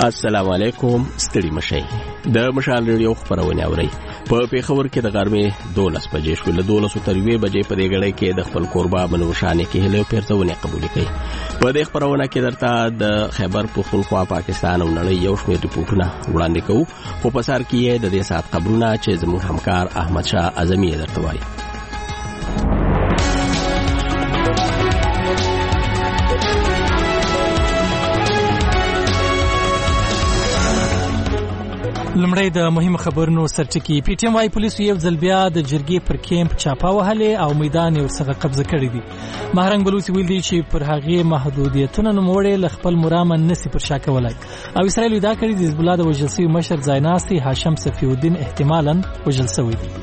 السلام علیکم. ستړي مشئ. د مشال ریډیو خبرونه اورئ. په پیښور کې د غرمې 12 بجې شو له 12 تر 2 بجې په دې غړې کې د خپل قربا بنوشانه کې هله پیرتونه قبول کړي. په دې خبرونه کې درته د خیبر پختونخوا پاکستان او نړۍ یو شمېر ریپورتونه وړاندې کوو. خو په سر کې د دې سات خبرونه چې زموږ همکار احمد شاه اعظمي درته وایي. لمړی د مهمه خبرونو سرټکی. پی ټی ایم وايي پولیسو یو ځل بیا د جرګې پر کیمپ چاپه وهلې او میدان یې ورڅخه قبضه کړی دی. مهرنګ بلوچي ویل دی چې پر هغې محدودیتونه نوموړی له خپل مرامه نسی پر شا کولای او اسرائیل دا کړي د حزب الله د وژل شوي مشر ځایناستي هاشم صفي الدین احتمالاً وژل شوی دی.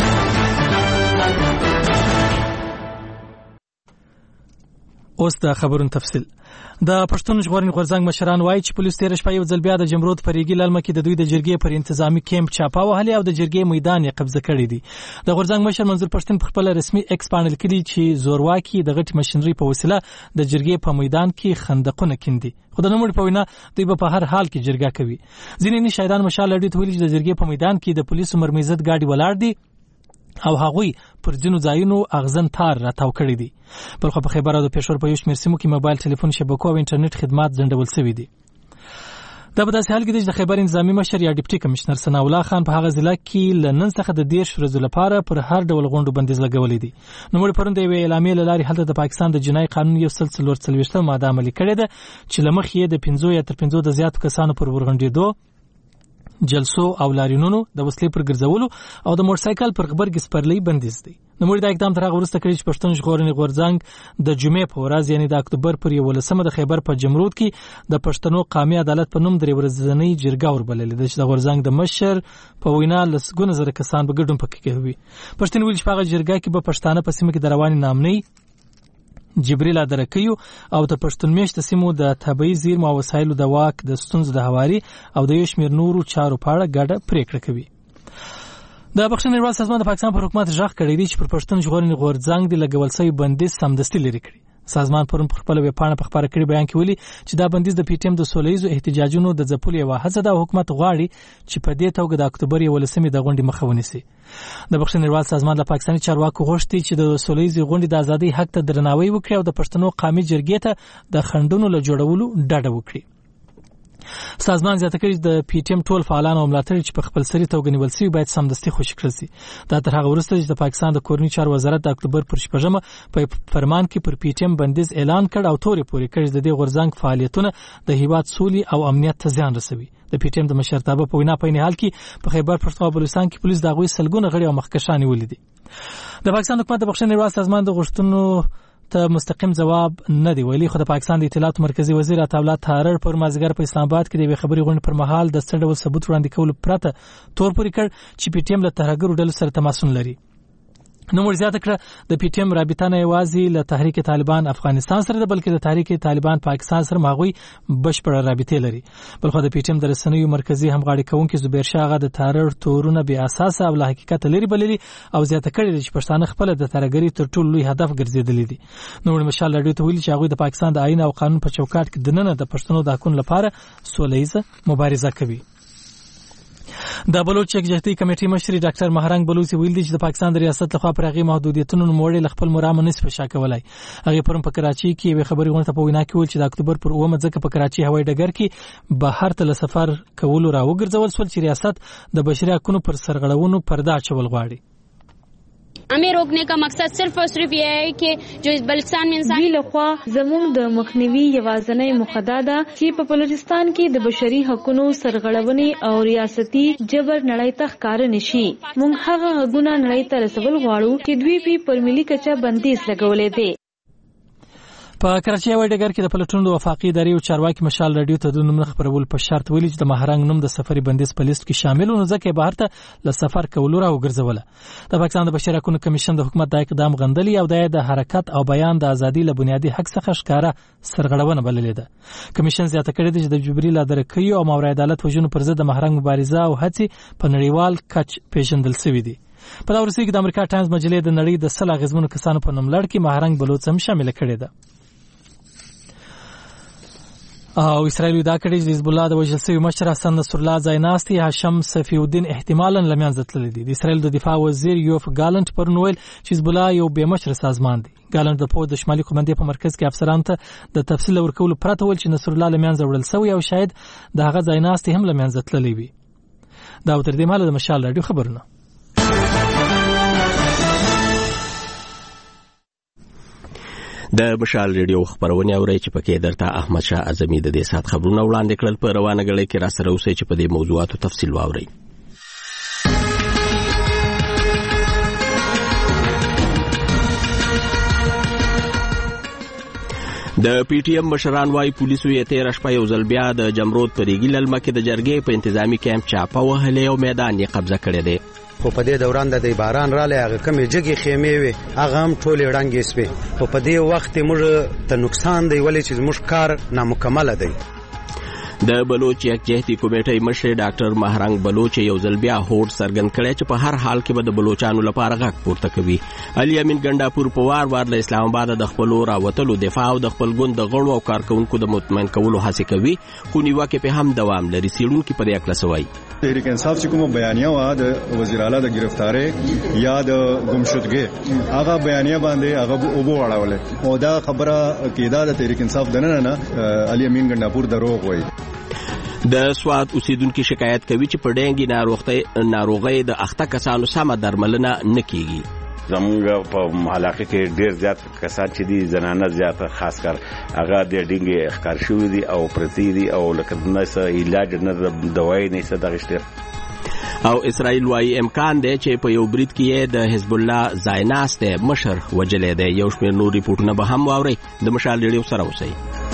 اوس د خبرونو تفصیل. د پښتون ژغورنې غورځنګ مشران وایي چې پولیس تیر شپه یو ځل بیا د جمرود پرېګي للمه کې د دوی د جرګې پر انتظامی کیمپ چاپه وهلې او د جرګې میدان یې قبضه کړی دی. د غورځنګ مشر منظور پښتون په خپل رسمي ایکس پاڼل کې چې زورواکي د غټ ماشينري په وسیله د جرګې په میدان کې خندقونه کیندي. خو د نوموړي په وینا دوی په هر حال کې جرګه کوي. ځینې شاهدان مشال لري ته ویلي چې د جرګې په میدان کې د پولیسو مرمزت گاډي ولاړ دي او هغوی پر ځینو ځایونو اغزن تار راتاو کړی دي. بلخو په خیبر او د پېښور په یو شمېر سیمو کې موبایل ټلیفون شبکو او انټرنیټ خدمات ځنډول شوي دي. دا په داسې حال کې دی چې د خیبر انتظامی مشر یا ډیپټي کمشنر ثنا الله خان په هغه ضلع کې له نن څخه د 10 ورځو لپاره پر هر ډول غونډو بندیز لګولی دی. نوموړي پرون د یوې اعلامیې له لارې هلته د پاکستان د جنایي قانون 144 ماده عملي کړې ده چې له مخې یې د 15 یا تر 15 د زیاتو کسانو پر ورغونډېدو، جلسو او لارینونو د وسلې پر ګرځولو او د موټرسایکل پر غبرګ سپرلۍ بندیز دی. نوموړي دا اقدام تر هغه وروسته کړی چې پښتون ژغورنې غورځنګ د جمعې په ورځ یعنې د اکتوبر پر 11 د خیبر په جمرود کې د پښتنو قومي عدالت په نوم درې ورځنۍ جرګه وربللې ده چې د غورځنګ د مشر په وینا لسګونه زره کسان به ګډون پکې کوي. پښتون ویل چې په هغه جرګه کې به پښتانه په سیمه کې د رواني نامنۍ جبريل ادرکیو او د پښتون میشت سیمو د طبيعي زیرمو او وسایلو د واک د ستونزو د هواري او د یو شمېر نورو چارو په اړه ګډه پریکړه کوي. د بخښنې نړیوال سازمان د پاکستان پر حکومت ژغ کړی دی چې پر پښتون ژغورنې غورځنګ د لګول شوی بندیز سمدستي لري کړی. سازمان پرون په خپل ویبپاڼه په خبره کړي بیان کې ویلي چې دا بندیز د پی ټی ایم د سولهییزو احتجاجونو د ځپلو یوه هڅه ده او حکومت غواړي چې په دې توګه د اکتوبر 11 د غونډې مخه ونیسي. د بخښنې نړیوال سازمان د پاکستاني چارواکو غوښتي چې د سولهییزې غونډې د ازادۍ حق ته درناوی وکړي او د پښتنو قومي جرګې ته د خنډونو له جوړولو ډډه وکړي. سازمان زیاته کړي د پی ټی ایم ټول فعالان او ملاتړي چې په خپل سری توګه نیول شوي باید سمدستي خوشي کړل شي. دا تر هغه وروسته چې د پاکستان د کورني چارو وزارت د اکتوبر پر 14 په فرمان کې پر پی ټی ایم بندیز اعلان کړ او تورې پورې کړي چې د دې غورځنګ فعالیتونه د هیواد سولې او امنیت ته زیان رسوي. د پی ټی ایم د مشرتابه په وینا په حال کې په خیبر پښتونخوا بلوچستان کې پولیس د غوي سلګونه غړي او مخکشان ولیدي. د پاکستان حکومت د بخښنې نړیوال سازمان د غوښتنو ته مستقیم جواب نه دی ویلي. خو د پاکستان د اطلاعات مرکزی وزیر عطاالله تارړ پر مازیګر په اسلام آباد کې د خبري غونډې پر مهال د څه ډول ثبوت وړاندې کولو پرته تور پورې کړ چې پی ټی ایم له ترهګرو ډلو سره تماسونه لري. نوموړي زیاته کړه د پی ټی ایم رابطه نه یوازې له تحریک طالبان افغانستان سره ده بلکې د تحریک طالبان پاکستان سره هغوی بشپړه رابطه لري. بلخو د پی ټی ایم د رسنیو مرکزی همغاړي کوونکی زبیر شاه غا د تارړ تورونه بې اساسه او له حقیقت لري بللي او زیاته کړي چې پښتانه خپل د ترهګرۍ تر ټولو لوی هدف ګرځېدلي دي. نوموړي مشال لري ته ویلي چې هغوی د پاکستان د آئین او قانون په چوکاټ کې دننه د پښتنو د حقونو لپاره سولیزه مبارزه کوي. د بلوچ یکجهتي کمیټې مشر ډاکټر مهرنګ بلوچي ویل دي چې د پاکستان د ریاست لخوا پر هغې محدودیتونو نوموړی له خپل مرامه نصف شا کولای. هغې پرون په کراچۍ کې یوې خبري غونډې ته په وینا کې ویل چې د اکتوبر پر 9 ځکه په کراچۍ هوایي ډګر کې بهر ته له سفر کولو راوګرځول شول چې ریاست د بشري حقونو پر سرغړونو پرده اچول غواړي. हमें रोकने का मकसद सिर्फ और सिर्फ यह है कि जो इस बलूचिस्तान में इंसानी لخوا زموږ د مخنیوي یوازنۍ مخدا ده چې په بلوچستان کې د بشري حقوقو سرغړونې او ریاستي جبر نړۍ ته ښکار نشي. موږ هغه حقوقونه نړۍ ته رسول غواړو چې دوی په ملي کچه بندیز لګولې دي. په کراچۍ هوایي ډګر کې د پلټونو د وفاقي ادارې او چارواکي مشال رادیو ته د نوم خبرول په شرط ویلي چې د مهرنګ نوم د سفري بندیز په لیست کې شامل و نو ځکه یې بهر ته له سفر کولو راوګرځوله. د پاکستان د بشري حقوقو کمیشن د حکومت د اقدام غندلي او د حرکت او بیان د ازادي له بنیادي حق څخه ښکاره سرغړونه بللې ده. کمیشن زیاته کړې ده چې د جبريل ادرکیو او ماورا عدالت وژنو پر ضد د مهرنګ مبارزه او هڅې په نړیوال کچ پیژندل شوې دي. په دا ورسې کې د امریکا ټایمز مجلې د نړۍ د 100 اغیزمنو کسانو په نوم لړ کې مهرنګ بلوچ هم شامل کړي ده. او اسرائیل دا کړي چې حزب الله د وژل شوي مشر حسن نصر الله ځایناستي هاشم صفی الدین احتمالاً له منځه تللی دی. د اسرائیل د دفاع وزیر یوف ګالنټ پرون ویل چې حزب الله یو بې مشر سازمان دی. ګالنټ د پوځ د شمالي قومندې په مرکز کې افسرانو ته د تفصیل ورکولو پرته ویل چې نصر الله له منځه وړل شوی او شاید د هغه ځایناستي هم له منځه تللی وي. دا تر دې مهاله د مشال راډیو خبرونه. د مشال ریډیو خبرونه اوري چې پکې درته احمد شاه اعظمي د دې سات خبرونه وړاندې کړل. په روانه غړي کې را سره اوسې چې په دې موضوعاتو تفصیل واوري. د پی ټی ایم مشران وايي پولیسو یې 13 شپه یو ځل بیا د جمرود په ریګي للمه کې د جرګې په انتظامی کیمپ چاپه وهلې او میدان یې قبضه کړی دی. خو په دې دوران د باران رالی هغه کمې جګې خیمې وي هغه هم ټولې ړنګې سوې. خو په دې وخت موږ ته نقصان دی ولې چې زموږ کار نامکمله دی. د بلوچ یکجهتي کمیټې مشر ډاکټر مهرنګ بلوچ یو ځل بیا هوډ څرګند کړی چې په هر حال کې به د بلوچانو لپاره غږ پورته کوي. علي امین ګنډاپور په وار له اسلام آباد د خپل راوتلو دفاع او د خپل ګوند د غړو او کارکونکو د مطمئن کولو هڅه کوي خو نیوکه په هم دوام لري. سیړونکو په دې اړه سوي تحریک انصاف چې کوم بیانیه و د وزیر اعلی د گرفتاری یا د گمشدګي هغه بیانیه باندې هغه اوبو وړاولې او دا خبره کېدا د تحریک انصاف دنه علي امین ګنډاپور دروغ وایي. د سواد اوسیدونکو شکایت کوي چې په ډینګي ناروغۍ د اخته کسانو سمه درملنه نکېږي. زمونږ په علاقه کې ډیر زیات کسان چې دي زنانه زیات خاص کر هغه د ډینګي ښکار شوی دي او پرتی دي او لکه نس علاج نه دوايي نه څه دغشته. او اسرائیل وايي امکان دی چې په یو برید کې د حزب الله ځایناسته مشر وجلې دی. یو شمېر نور ریپورتونه به هم واوري. د مشال ریډیو سره اوسئ.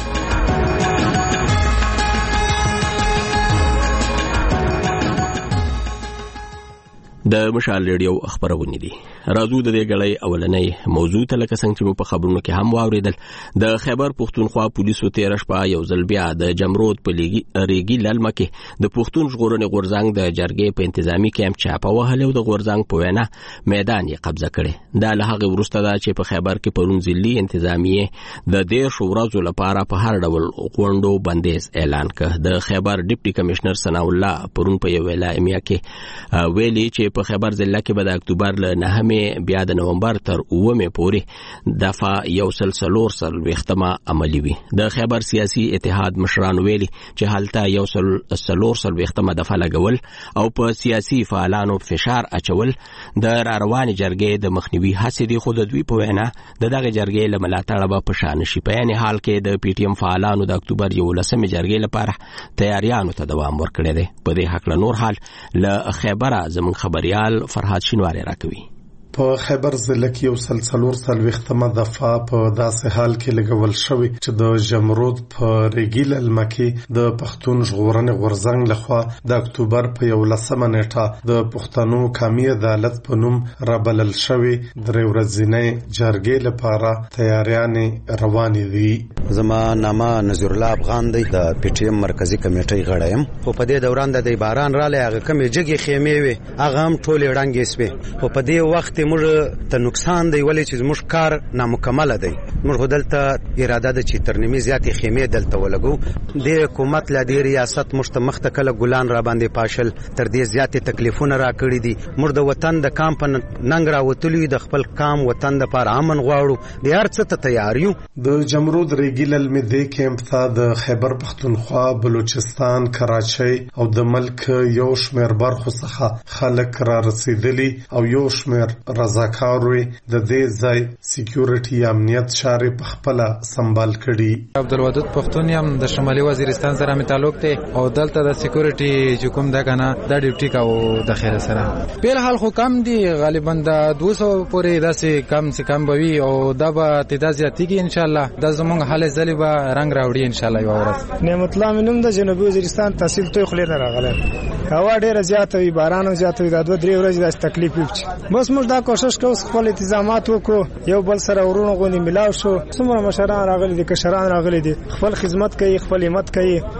د مشال ریډیو خبرونه دي. راځو د دې غړې اولنۍ موضوع ته لکه څنګه چې په خبرونو کې هم واوریدل. د خیبر پښتونخوا پولیسو 13 شپه یو ځل بیا د جمرود په ریګي للمه کې د پښتون ژغورنې غورځنګ د جرګې په انتظامی کیمپ چاپه وهلې او د غورځنګ په وینا میدان یې قبضه کړي. دا له هغه وروسته دا چې په خیبر کې پرون ځلي انتظامیه د 13 ورځو لپاره په هر ډول غونډو بندیز اعلان کړ. د خیبر ډیپټي کمشنر ثنا الله پرون په یو اعلامیه کې ویلي چې په خیبر ضلع کې به د اکتوبر له 9 بیا د نومبر تر 9 پورې دفعه یو سلسلور وختمه عملی وي. د خیبر سیاسي اتحاد مشران ویلي چې حالته یو سلسلور وختمه دفعه لګول او په سیاسي فعالانو فشار اچول د رواني جرګې د مخنیوي هڅې دي. خو د دوی په وینا دغه جرګې له ملاتړ به پشان شي. په یعنی حال کې د پی ټی ایم فعالانو د اکتوبر 11 جرګې لپاره تیاریانو ته دوام ورکړي دي. په دې حق له نور حال له خیبره زمون خبريال فرهاد شینواری راکوي. په خیبر ضلع کې یو سلسلور وختمه دفعه په داسې حال کې لګول شوی چې د جمرود په ریګي للمه کې د پښتون ژغورنې غورځنګ لخوا د اکتوبر په 11 نیټه د پښتنو قومي عدالت په نوم رابلل شوی درې ورځې جرګې لپاره تیاریانې روانې دي. زما نامه نذیر الله افغان دی د پی ټی ایم مرکزی کمیټې غړی یم. خو په دې دوران د باران رالی هغه کمې جګې خیمې وي هغه هم ټولې ړنګې سوې. خو په دې وخت موږ ته نقصان دی ولې چې زموږ کار نامکمله دی. موږ دلته اراده ده چې تر نیمې زیاتې خیمې دلته ولګو. د حکومت له دې ریاست موږ ته مخته کله ګلان را باندې پاشل تر دې زیاتې تکلیفونه را کړي دي. موږ د وطن د کام په ننګ راوتلو د خپل کام وطن د لپاره امن غواړو. د هر څه ته تیار یو. د جمرود ریګي للمه د کیمپ ته د خیبر پښتونخوا بلوچستان کراچۍ او د ملک یو شمېر برخو څخه خلک را رسیدلی او یو شمېر رضاکاروي د دې ځای سکیورټي امنیت چارې په خپل سمبال کړي. عبدالودود پښتون یم د شمالي وزیرستان سره می تعلق دی او دلته د سکیورټي حکوم دا کنه د ډیوټي کاو د خیر سره په حال خو کم دی غالبا د 200 پورې داسې کم بوي او دا به تعداد زیاتېږي ان شاء الله. د زمونږ حال ځلې به رنگ راوړي ان شاء الله. یو ورځ نعمت الله منم د جنوبي وزیرستان تحصیل توي خلیر راغله هوا ډیره زیاته وي بارانو زیاته وي د 2-3 ورځې د تکلیف وچ. بس موږ دا کوشش کوو خپل التزامات وکړو یو بل سره ورونو غونې ملاو شو. څومره مشران راغلي دي کشران راغلي دي خپل خدمت کوي خپل همت کوي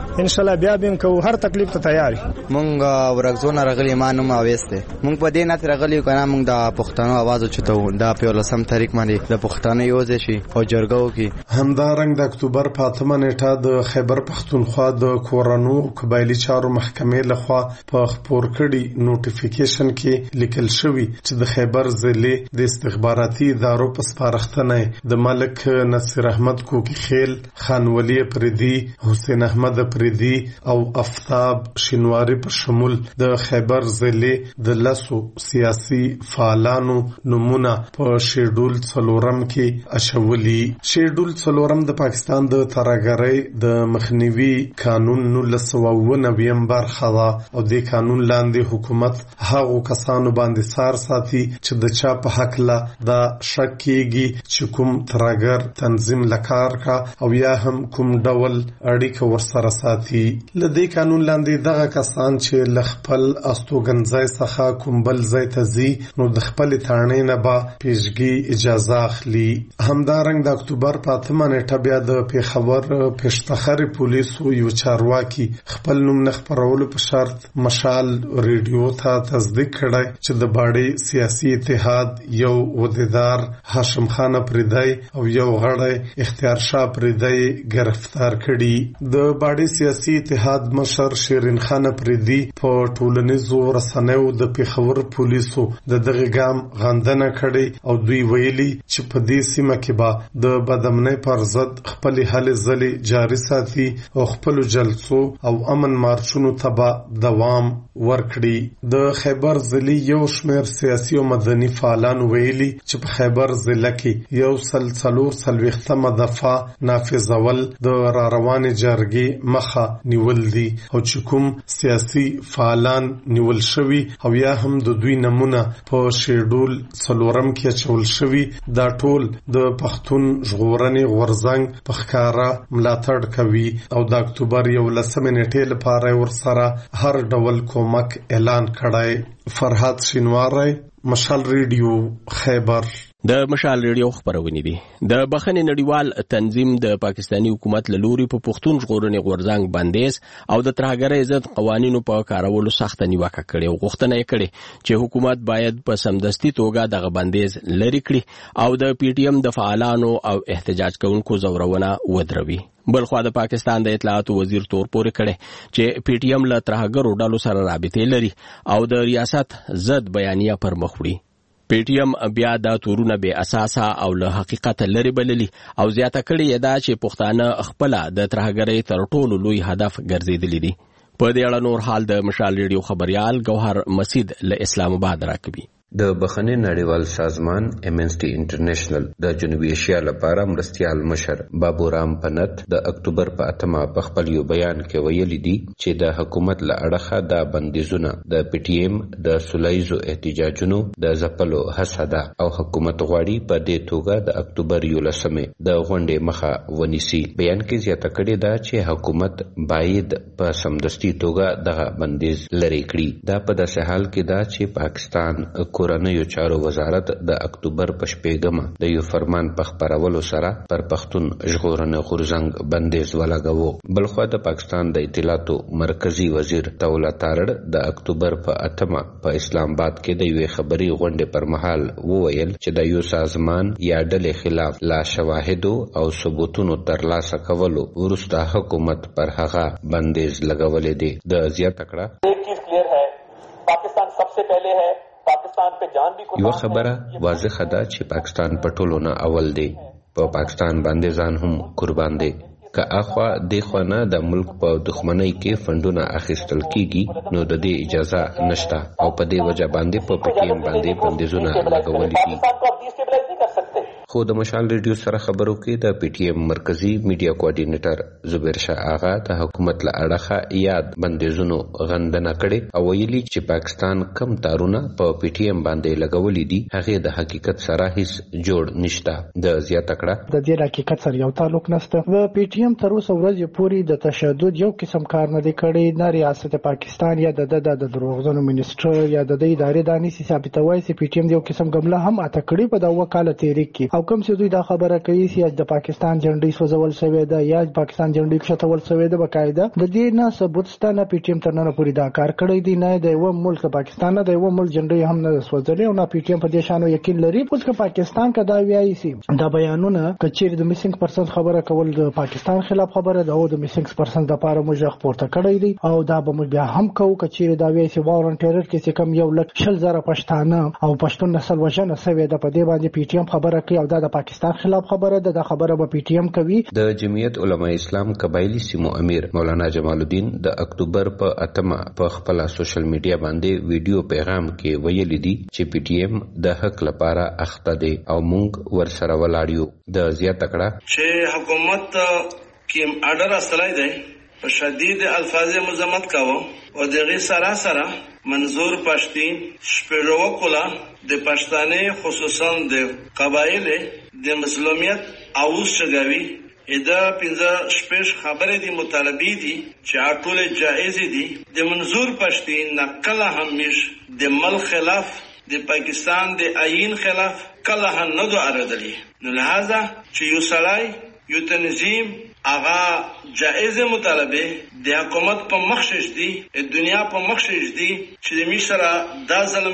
ان شاء الله بیا به کو هر تکلیف ته تیار مونږ ورغزونه رغلی ما نوم اويسته مونږ په دې نت رغلی کنه مونږ د پښتنو आवाज چتو دا په لسم تاریخ باندې د پښتنو یوځ شي او جرګو کې همدارنګ د اکتوبر په 8 نیټه د خیبر پښتونخوا د کورانو قبایلی چارو محکمې لخوا په خبر کړي نوټیفیکیشن کې لیکل شوی چې د خیبر ضلع د استخباراتي ادارو په سپارښتنه د ملک نصیر احمد کوکی خیل خان ولی پردي حسین احمد پردي او افتاب شینواری په شمول د خیبر ضلع د لسو سیاسي فعالانو نمونه په شیډول څلورم کې اچولي. شیډول څلورم د پاکستان د ترهګرۍ د مخنیوي قانون 1999 برخه ده او د قانون لاندې حکومت هغو کسانو باندې سار ساتي چې د چا په حق لا د شک کېږي چې کوم ترهګر تنظیم لکار کا او یا هم کوم ډول اړیکه ورسره ساتي. لدې قانون لاندې دغه کسان چې لخپل استوګنځای څخه کوم بل ځای ته ځي نو د خپل تانې نه به پیشګي اجازه اخلي. همدارنګ د اکتوبر په 8 نیټه بیا د پیښور پېشتخر پولیسو یو چارواکي خپل نوم نه خپرولو په شرط مشال ریډیو ته تصدیق کړی چې د باړې سیاسي اتحاد یو عہدیدار هاشم خان پردی او یو غړی اختیار شاه پردی گرفتار کړي. د باړې سیاسي اتحاد مشر شیرین خان پردی په ټولنیزو رسنیو د پیښور پولیسو د دغه ګام غندنه کړي او دوی ویلي چې په دې سیمه کې به د بدامنۍ پر ضد خپل هلې ځلې جاري ساتي او خپل جلسو او امن مارچونو ته به دوام ورکړي. د خیبر ضلع یو شمېر سیاسي او مدني فعالان ویلي چې په خیبر ضلع کې یو سلسلور سلويختمه دفعه نافذول د راروان جرګې مخه نیول دي او چې کوم سیاسي فعالان نیول شوی او یا هم د دوی نمونه په شیډول څلورم کې چول شوی دا ټول د پښتون ژغورنې غورځنګ په ښکارا ملاتړ کوي او د اکتوبر 11 نیټې لپاره ورسره هر ډول کومک اعلان کړی. فرحات شینواری، مشال ریډیو، خیبر. د مشال ریډیو خبرونه دي. د بخښنې نړیوال تنظیم د پاکستانی حکومت له لوري په پښتون ژغورنې غورځنګ بندیز او د ترهګرۍ ضد قوانینو په کارولو سخت نیوکه کړې او غوښتنه یې کړې چې حکومت باید په سمدستي توګه دغه بندیز لري کړي او د پی ټی ایم د فعالانو او احتجاج کوونکو زورونه ودروي. بلخوا د پاکستان د اطلاعاتو وزیر تور پورې کړي چې پی ټی ایم له ترهګرو ډلو سره رابطې لري او د ریاست ضد بیانیه پر مخ وړي. پی ټی ایم بیا دا تورونه بې اساسه او له حقیقت لري بللي او زیاته کړې ده چې پښتانه خپل د ترهګرۍ تر ټولو لوی هدف ګرځېدلي دي. په دې اړه نور حال د مشال ریډیو خبريال گوهر مسید له اسلام آباد راکوي. د بخښنې نړیوال سازمان امنسټي انټرنیشنل د جنوبي ایشیا لپاره مرستیال مشر بابورام پنت د اکتوبر په 8 په خپل یو بیان کې ویلي دي چې د حکومت له اړخه د بندیزونه د پی ټی ایم د سولایزو احتجاجونو د ځپلو هڅه ده او حکومت غواړي په دې توګه د اکتوبر 11 د غونډې مخه ونیسي. بیان کې زیاته کړې ده چې حکومت باید په سمدستي توګه دغه بندیز لري کړي. دا په داسې حال کې ده چې پاکستان کورنیو چارو وزارت د اکتوبر په 8 د یو فرمان په خبرولو سره پر پښتون ژغورنې غورځنګ بندیز ولګاوه. بلخوا د پاکستان د اطلاعاتو مرکزی وزیر تولا تارړ د اکتوبر په 8 په اسلام آباد کې د یو خبري غونډې پر مهال وویل چې د یو سازمان یا ډلې خلاف لا شواهد او ثبوتونو ترلاسه کولو وروسته حکومت پر هغه بندیز لګولې دي. د زیاته کړه ایک چیز کلیئر ہے پاکستان سب سے پہلے ہے یو خبره واضحه ده چې پاکستان په ټولو نه اول دی. په پاکستان باندې ځان هم قربان دی. که اخوا د خونه د ملک په دښمنۍ کې فندونه اخیستل کیږي نو د دې اجازه نشته او په دې وجه باندې په پی ټی ایم باندې بندیزونه لګولې دي. خو د مشال ریډیو سره خبرو کې د پی ټی ایم مرکزی میډیا کوارډینیټر زبیر شاه آغا د حکومت له اړخه یاد بندیزونو غندنه کړي او ویلي چې پاکستان کم تارونه په پی ټی ایم باندې لګولې دي هغه د حقیقت سره هیڅ جوړ نشته. د زیاته کړه د دې حقیقت سره یو تعلق نشته. د پی ټی ایم تر اوسه ورځې پورې د تشدد یو قسم کار نه دی کړی. نه ریاست پاکستان یا د دروغجنو منیسټر یا د ادارې دانې ثابتوي چې پی ټی ایم یو قسم ګمله هم اته کړی په دا وکاله تحریک کې او کوم چې دوی دا خبره کوي چې د پاکستان جنډي سوځول شوی ده یا پاکستان جنډي کښتول شوی ده بقاعده د دې نه ثبوت ستانه پی ټی ایم تر نن پورې دا کار کړی دی نه د یو ملک پاکستان نه د یو ملک جنډي هم نه سوځلې او نه پی ټی ایم په دې شانو یقین لري اوس که پاکستان کا دا ویایي چې دا بیانونه کچېر د میسنګ پرسنټ خبره کول د پاکستان خلاف خبره ده او د میسنګ پرسنټ د پاره موږ خبرته کړی دی او دا به موږ بیا هم کوو کچېر دا ویایي چې وارن ټیرر کې چې کم یو لک 10000 پښتانه او پښتون نسل وژنه سوي ده په دې باندې پی ټی ایم خبره کوي او دا د پاکستان خلاف خبره ده دا خبره به پی ټی ایم کوي. د جمعیت علماء اسلام قبایلی سیمو امیر مولانا جمال الدین د اکتوبر په 8 په خپل سوشل میډیا باندې ویډیو پیغام کې ویلي دي چې پی ټی ایم د حق لپاره اخته دي او موږ ورسره ولاړ یو. د زیاته کړه چې حکومت کې اډر اصلای دی په شدید الفاظ مذمت کاوه او دغه سره منظور پښتين شپږو کولا د پښتانه خصوصا د قبایل د مظلومیت اوس شګوي ادا پنځه شپږ خبره دي مطالبه دي چې ټول جائز دي د منظور پښتين نقل همیش د مل خلاف د پاکستان د آئین خلاف کله هم نه دو اردلی نو لہذا چې یو سړی یو تنظیم اغا جائز مطالبه د حکومت په مخشش دي دنیا په مخشش دي چې د مشره دا ظلم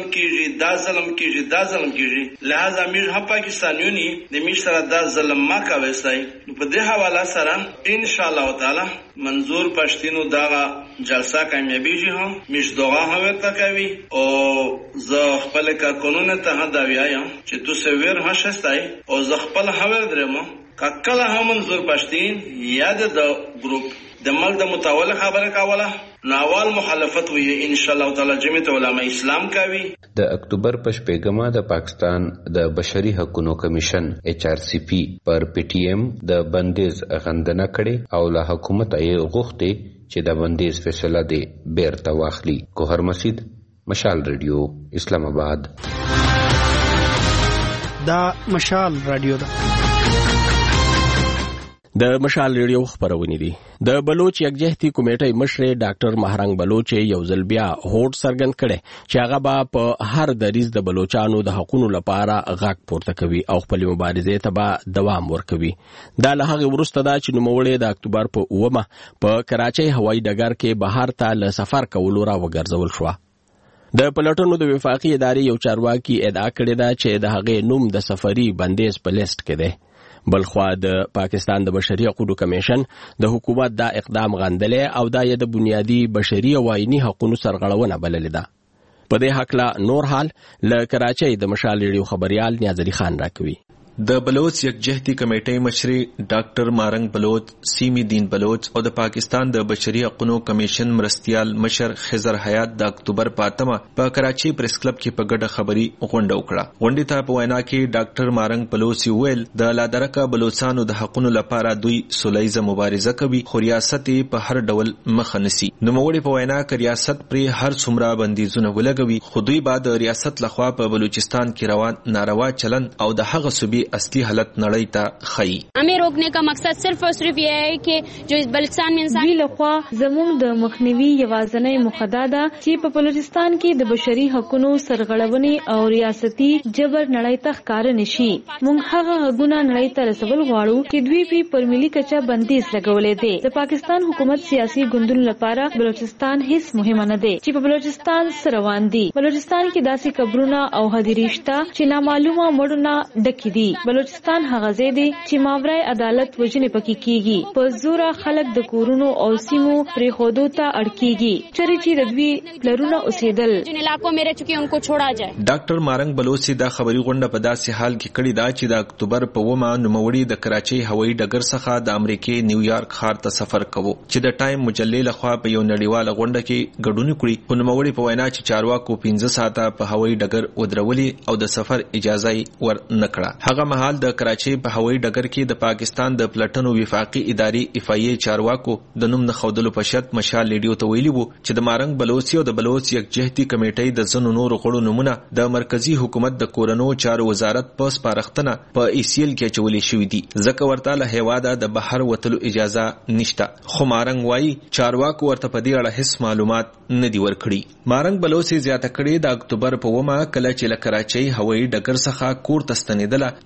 کیږي لہذا موږ هم پاکستانیونی د مشره دا ظلم ما کوي په دې حواله سره ان شاء الله تعالی منظور پښتینو دا جلسه کامیابیږي هم مش دعا هم تکوي او ز خپل کارکونونه ته دا ویایم چې تو سویر هشستای او ز خپل حوال درمو کله هم منظور پښتين یاد د ګروپ د مل د متول خبره کاوله ناوال مخالفت وي ان شاء الله تعالی جمعیت علماء اسلام کوي. د اکتوبر په شپږمه د پاکستان د بشري حقوقو کمیشن ایچ آر سی پی پر پی ټی ایم د بندیز غندنه کړي او له حکومت یې غوښتي چې د بندیز فیصله دی بیرته واخلي. کوهر مسجد، مشال ریډیو، اسلام آباد. دا مشال رادیو ده. د مشال ریډیو خبرونه دي. د بلوچ یکجهتي کمیټې مشر ډاکټر مهرنګ بلوچ یو ځل بیا هوډ څرګند کړي چې هغه په هر دریز د بلوچانو د حقوقو لپاره غږ پورته کوي او خپل مبارزې ته به دوام ورکوي. دا له هغه وروسته دا چې نوموړی د اکتوبر په 9 په کراچۍ هوایي ډګر کې بهر ته له سفر کولو را وګرځول شو. د پلټنو د وفاقي ادارې یو چارواکي ادعا کړې ده چې د هغې نوم د سفري بندیز په لیست کې دی. بلخوا د پاکستان د بشري حقوقو کمیشن د حکومت دا اقدام غندلې او دا یې د بنیادی بشري او آئینی حقوقو سرغړونه بللې ده. په دې حق لا نور حال له کراچۍ د مشال ریډیو خبريال نیاز علي خان راکوي. د بلوچ یکجهتي کمیټې مشر ډاکټر مارنګ بلوچ، سیمی دین بلوچ او د پاکستان د بشري حقوقو کمیشن مرستيال مشر خضر حیات د اکتوبر په 8 په کراچي پریس کلب کې په ګډه خبري غونډه وکړه. غونډې ته په وینا کې ډاکټر مارنګ بلوچ ویل د لادرکه بلوچستانو د حقوقو لپاره دوی سولهیزه مبارزه کوي خو ریاست په هر ډول مخ نسی. نوموړي په وینا کې ریاست پر هر څومره بندیزونه ولګوي خو دوی بعد ریاست لخوا په بلوچستان کې روان ناروا چلن او د هغه صوبې اصلي حالت نړۍ ته خي. हमें रोकने का मकसद सिर्फ और सिर्फ ये है कि जो इस बलूचिस्तान में इंसान لخوا زموږ د مخنیوي یوازنۍ مخده ده چې په بلوچستان کې د بشري حقوقو سرغړونې او ریاستي جبر نړۍ ته ښکار نشي. موږ هغه حقونه نړۍ ته رسول غواړو چې دوی په ملي کچه بندیز لګولې دي. د پاکستان حکومت سیاسي ګوندونو لپاره بلوچستان هیڅ مهمه نه دی چې په بلوچستان سره روان دي. بلوچستان کې داسې قبرونه او حدیرشته چې نامعلومه مړونه ډکې دي. بلوچستان هغه ځای دی چې ماورای عدالت وجنه پکې کیږي. په زوره خلک د کورونو او سیمو پرې خودو ته اړکیږي چې د دوی پلرونه اوسېدل. جن علاقوں میں رہ چکے ان کو چھوڑا جائے. ډاکټر مارنګ بلوچ دا خبري غونډه په داسې حال کې کړې ده چې د اکتوبر په 9 نوموړي د کراچۍ هوایي ډګر څخه د امریکای نیویارک ښار ته سفر کوي چې د ټایم مجلې لخوا په یو نړیواله غونډه کې ګډون کړي. خو نوموړي په وینا چې چارواکو 15 ساعته په هوایي ډګر ودرولې او د سفر اجازه ور نکړه. هغه مهال د کراچۍ په هوایي ډګر کې د پاکستان د پلټنو وفاقي ادارې اف ای چارواکو د نوم نه خودلو په شرط مشال ریډیو ته ویلي وو چې د مارنګ بلوچ او د بلوچ یکجهتي کمیټې د زنو نور غړو نمونه د مرکزی حکومت د کورونو چارو وزارت په سپارښتنه په ای سی ال کې چولې شوې دي ځکه ورته له هیواده د بهر وتلو اجازه نشته. خو مارنګ وایي چارواکو ورته په دې اړه هیڅ معلومات نه دی ورکړي. مارنګ بلوچ زیاته کړي د اکتوبر په 9 کله چې له کراچۍ هوایي ډګر څخه کور ته ستنېدله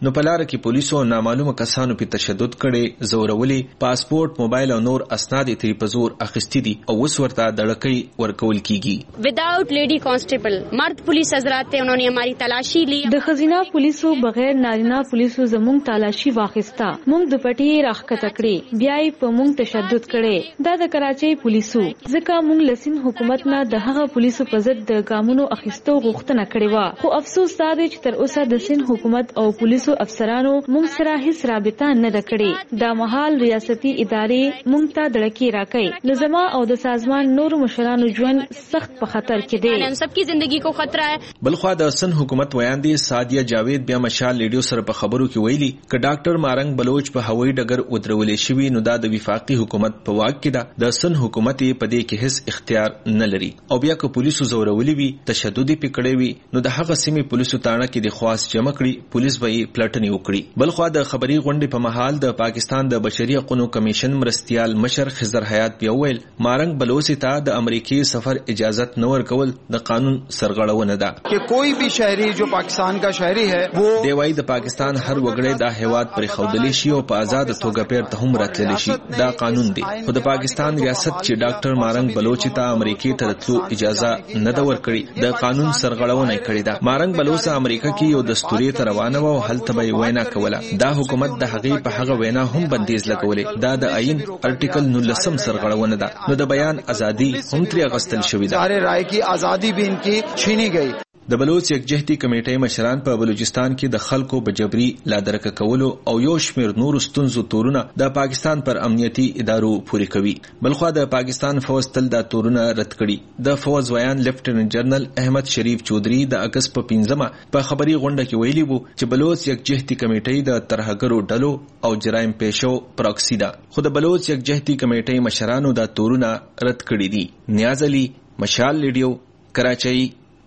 نو په لار کې پولیسو نامعلومه کسانو په تشدد کړي، زورولې، پاسپورت، موبایل او نور اسناد یې په زور اخیستي دي او اوس ورته دړکې ورکول کیږي. وداؤٹ لیڈی کانسټیبل مرد پولیس حضرات ته انہوں نے ہماری تلاشی لی. د خزینه پولیسو بغیر نارینه پولیسو زموږ تلاشی واخیستا، موږ د پټي راخکته کړې، بیا یې په موږ تشدد کړي. دا د کراچۍ پولیسو ځکه موږ لسین حکومت نه د هغه پولیسو په ضد د ګامونو اخیستو غوښتنه کړې و، خو افسوس دا دی چې تر اوسه د سین حکومت او پولیسو افسرانو موږ سره هیڅ رابطه نه ده کړې. دا مهال ریاستي ادارې موږ ته دړکې راکړي. لزما او د سازمان نور مشرانو ژوند سخت په خطر کې دی. ہم سب کی زندگی کو خطرہ ہے. بلخوا د سن حکومت ویاندې سادیه جاوید بیا مشال لیډیو سره په خبرو کې ویلي ک ډاکټر مارنګ بلوچ په هوایي ډګر ودرولې شوی نو دا د وفاقي حکومت په واک کې ده. د سن حکومت په دې کې هیڅ اختیار نه لري او بیا که پولیسو زورولي وي، تشدد پکړې وي، نو د هغه سیمې پولیسو تاڼه کې د خواص جمع کړي، پولیس به یې پلټنې وکړي. بلخوا د خبري غونډې په مهال د پاکستان د بشري حقوقو کمیشن مرستیال مشر خضر حیات بیا ویل مارنګ بلوچ ته د امریکای سفر اجازت نه ورکول د قانون سرغړونه ده کہ کوئی بھی شہری جو پاکستان کا شہری ہے وہ دی وايي د پاکستان هر وګړی د هیواد پر خودلی شي او په آزاد توګه پیر ته هم راتللی شي. دا قانون دی. خو د پاکستان ریاست چې ډاکټر مارنګ بلوچ ته امریکای ته تلو اجازه نه ده ورکړي، د قانون سرغړونه کړې ده. مارنګ بلوچ امریکا کې یو دستوري ته روانه و او هلته به وینا کوله. دا حکومت د هغې په هغه وینا هم بندیز لګولې. دا د آئین ارټیکل 19 سرغړونه ده. نو د بیان ازادي هم ترې اغوستل شوې ده. سارے رائے کی آزادی بھی ان کی چھینی گئی. د بلوچ یکجهتي کمیټې مشران په بلوچستان کې د خلکو بجبري لادرکه کولو او یو شمیر نور ستونزو تورونه د پاکستان پر امنیتي ادارو پوري کوي. بلخوا د پاکستان فوج تل دا تورونه رد کړي. د فوج ویان لیفټیننټ جنرال احمد شریف چودھری د اگست په 15 په خبري غونډه کې ویلي وو چې بلوچ یکجهتي کمیټې د ترهګرو ډلو او جرایم پیشو پراکسی ده. خو د بلوچ یکجهتي کمیټې مشرانو دا تورونه رد کړي دي. نیاز علي، مشال لیډیو، کراچۍ.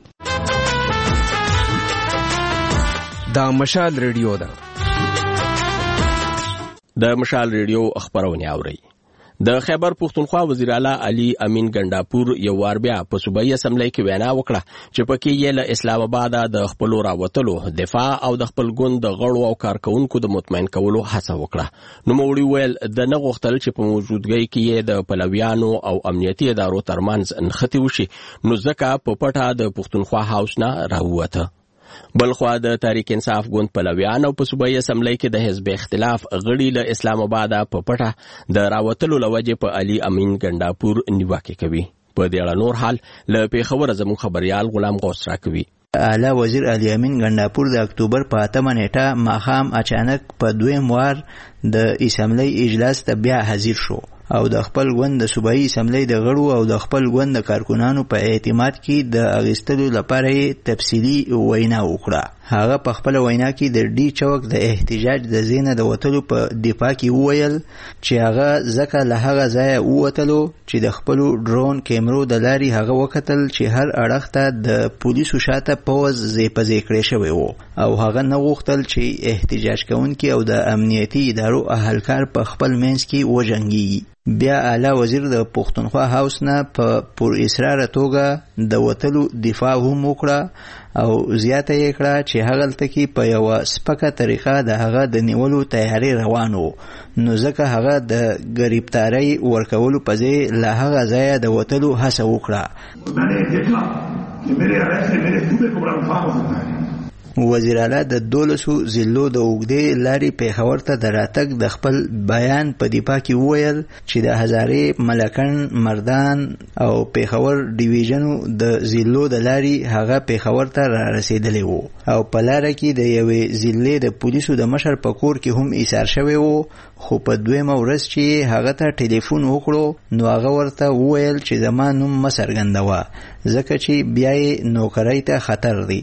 دا مشال ریډیو ده. د مشال ریډیو خبرونه اوري. د خیبر پختونخوا وزیر اعلی علي امین ګنداپور یو وار بیا په صوبایي اسمبلی کې وینا وکړه چې پکې یې له اسلام آباد د خپل راوتلو دفاع او د خپل ګوند د غړو او کارکونکو د مطمئن کولو هڅه وکړه. نو موړي ویل د نه غوښتل چې په موجودګۍ کې یې د پلویانو او امنیتي ادارو ترمنځ نښتې وشي، نو ځکه په پټه د پختونخوا هاوس نه راووته. بلخوا د تحریک انصاف ګوند پلویان او په صوبایي اسمبلی کې د حزب اختلاف غړي له اسلام آباد په پټه د راوتلو لوجه په علي امین ګنداپور نیوکه کوي. په دې اړه نور حال له پیښور زموږ خبريال غلام غوث راکوي. اعلی وزیر علي امین ګنداپور د اکتوبر په 8 نیټه ماښام اچانک په دویم وار د اسمبلی اجلاس ته بیا حاضر شو او د خپل ګوند د صوبایي اسمبلی د غړو او د خپل ګوند د کارکونانو په اعتماد کې د اغستلو لپاره تفصیلی وینا وکړه. هغه په خپل وینا کې د ډي چوک د احتجاج د زینه د وټلو په دفاع کې وویل چې هغه ځکه له هغه ځای ووتلو چې د خپل ډرون کیمرو د لاري هغه وکتل چې هر اړخ ته د پولیسو شاته پوز زیپزې کړی شوی وو او هغه نه غوښتل چې احتجاج کوونکي او د امنیتي ادارو اهلکار په خپل منځ کې وجنګي. بیا اعلی وزیر د پښتونخوا هاوس نه په پر اصرار توګه د وټلو دفاع هم وکړه او زیاته یې کړه چې هغه تلکی په یو سپکه طریقه د هغه د نیولو تیاری روانو، نو ځکه هغه د غریبتاري ورکولو په ځای له هغه ځای د وټلو هڅه وکړه. وزیر اعلی د 12 ضلعو د اوږدې لارې پیښور ته د راتګ د خپل بیان په دفاع کې وویل چې د هزارې، ملکن، مردان او پیښور ډیویژنو د ضلعو د لارې هغه پیښور ته را رسیدلی وو او په لاره کې د یوې ضلعې د پولیسو د مشر په کور کې هم ایثار شوی وو. خو په دویمه ورځ چې هغه ته ټلیفون وکړو نو هغه ورته وویل چې زما نوم مه څرګندوه ځکه چې بیا یې نوکرۍ ته خطر دی.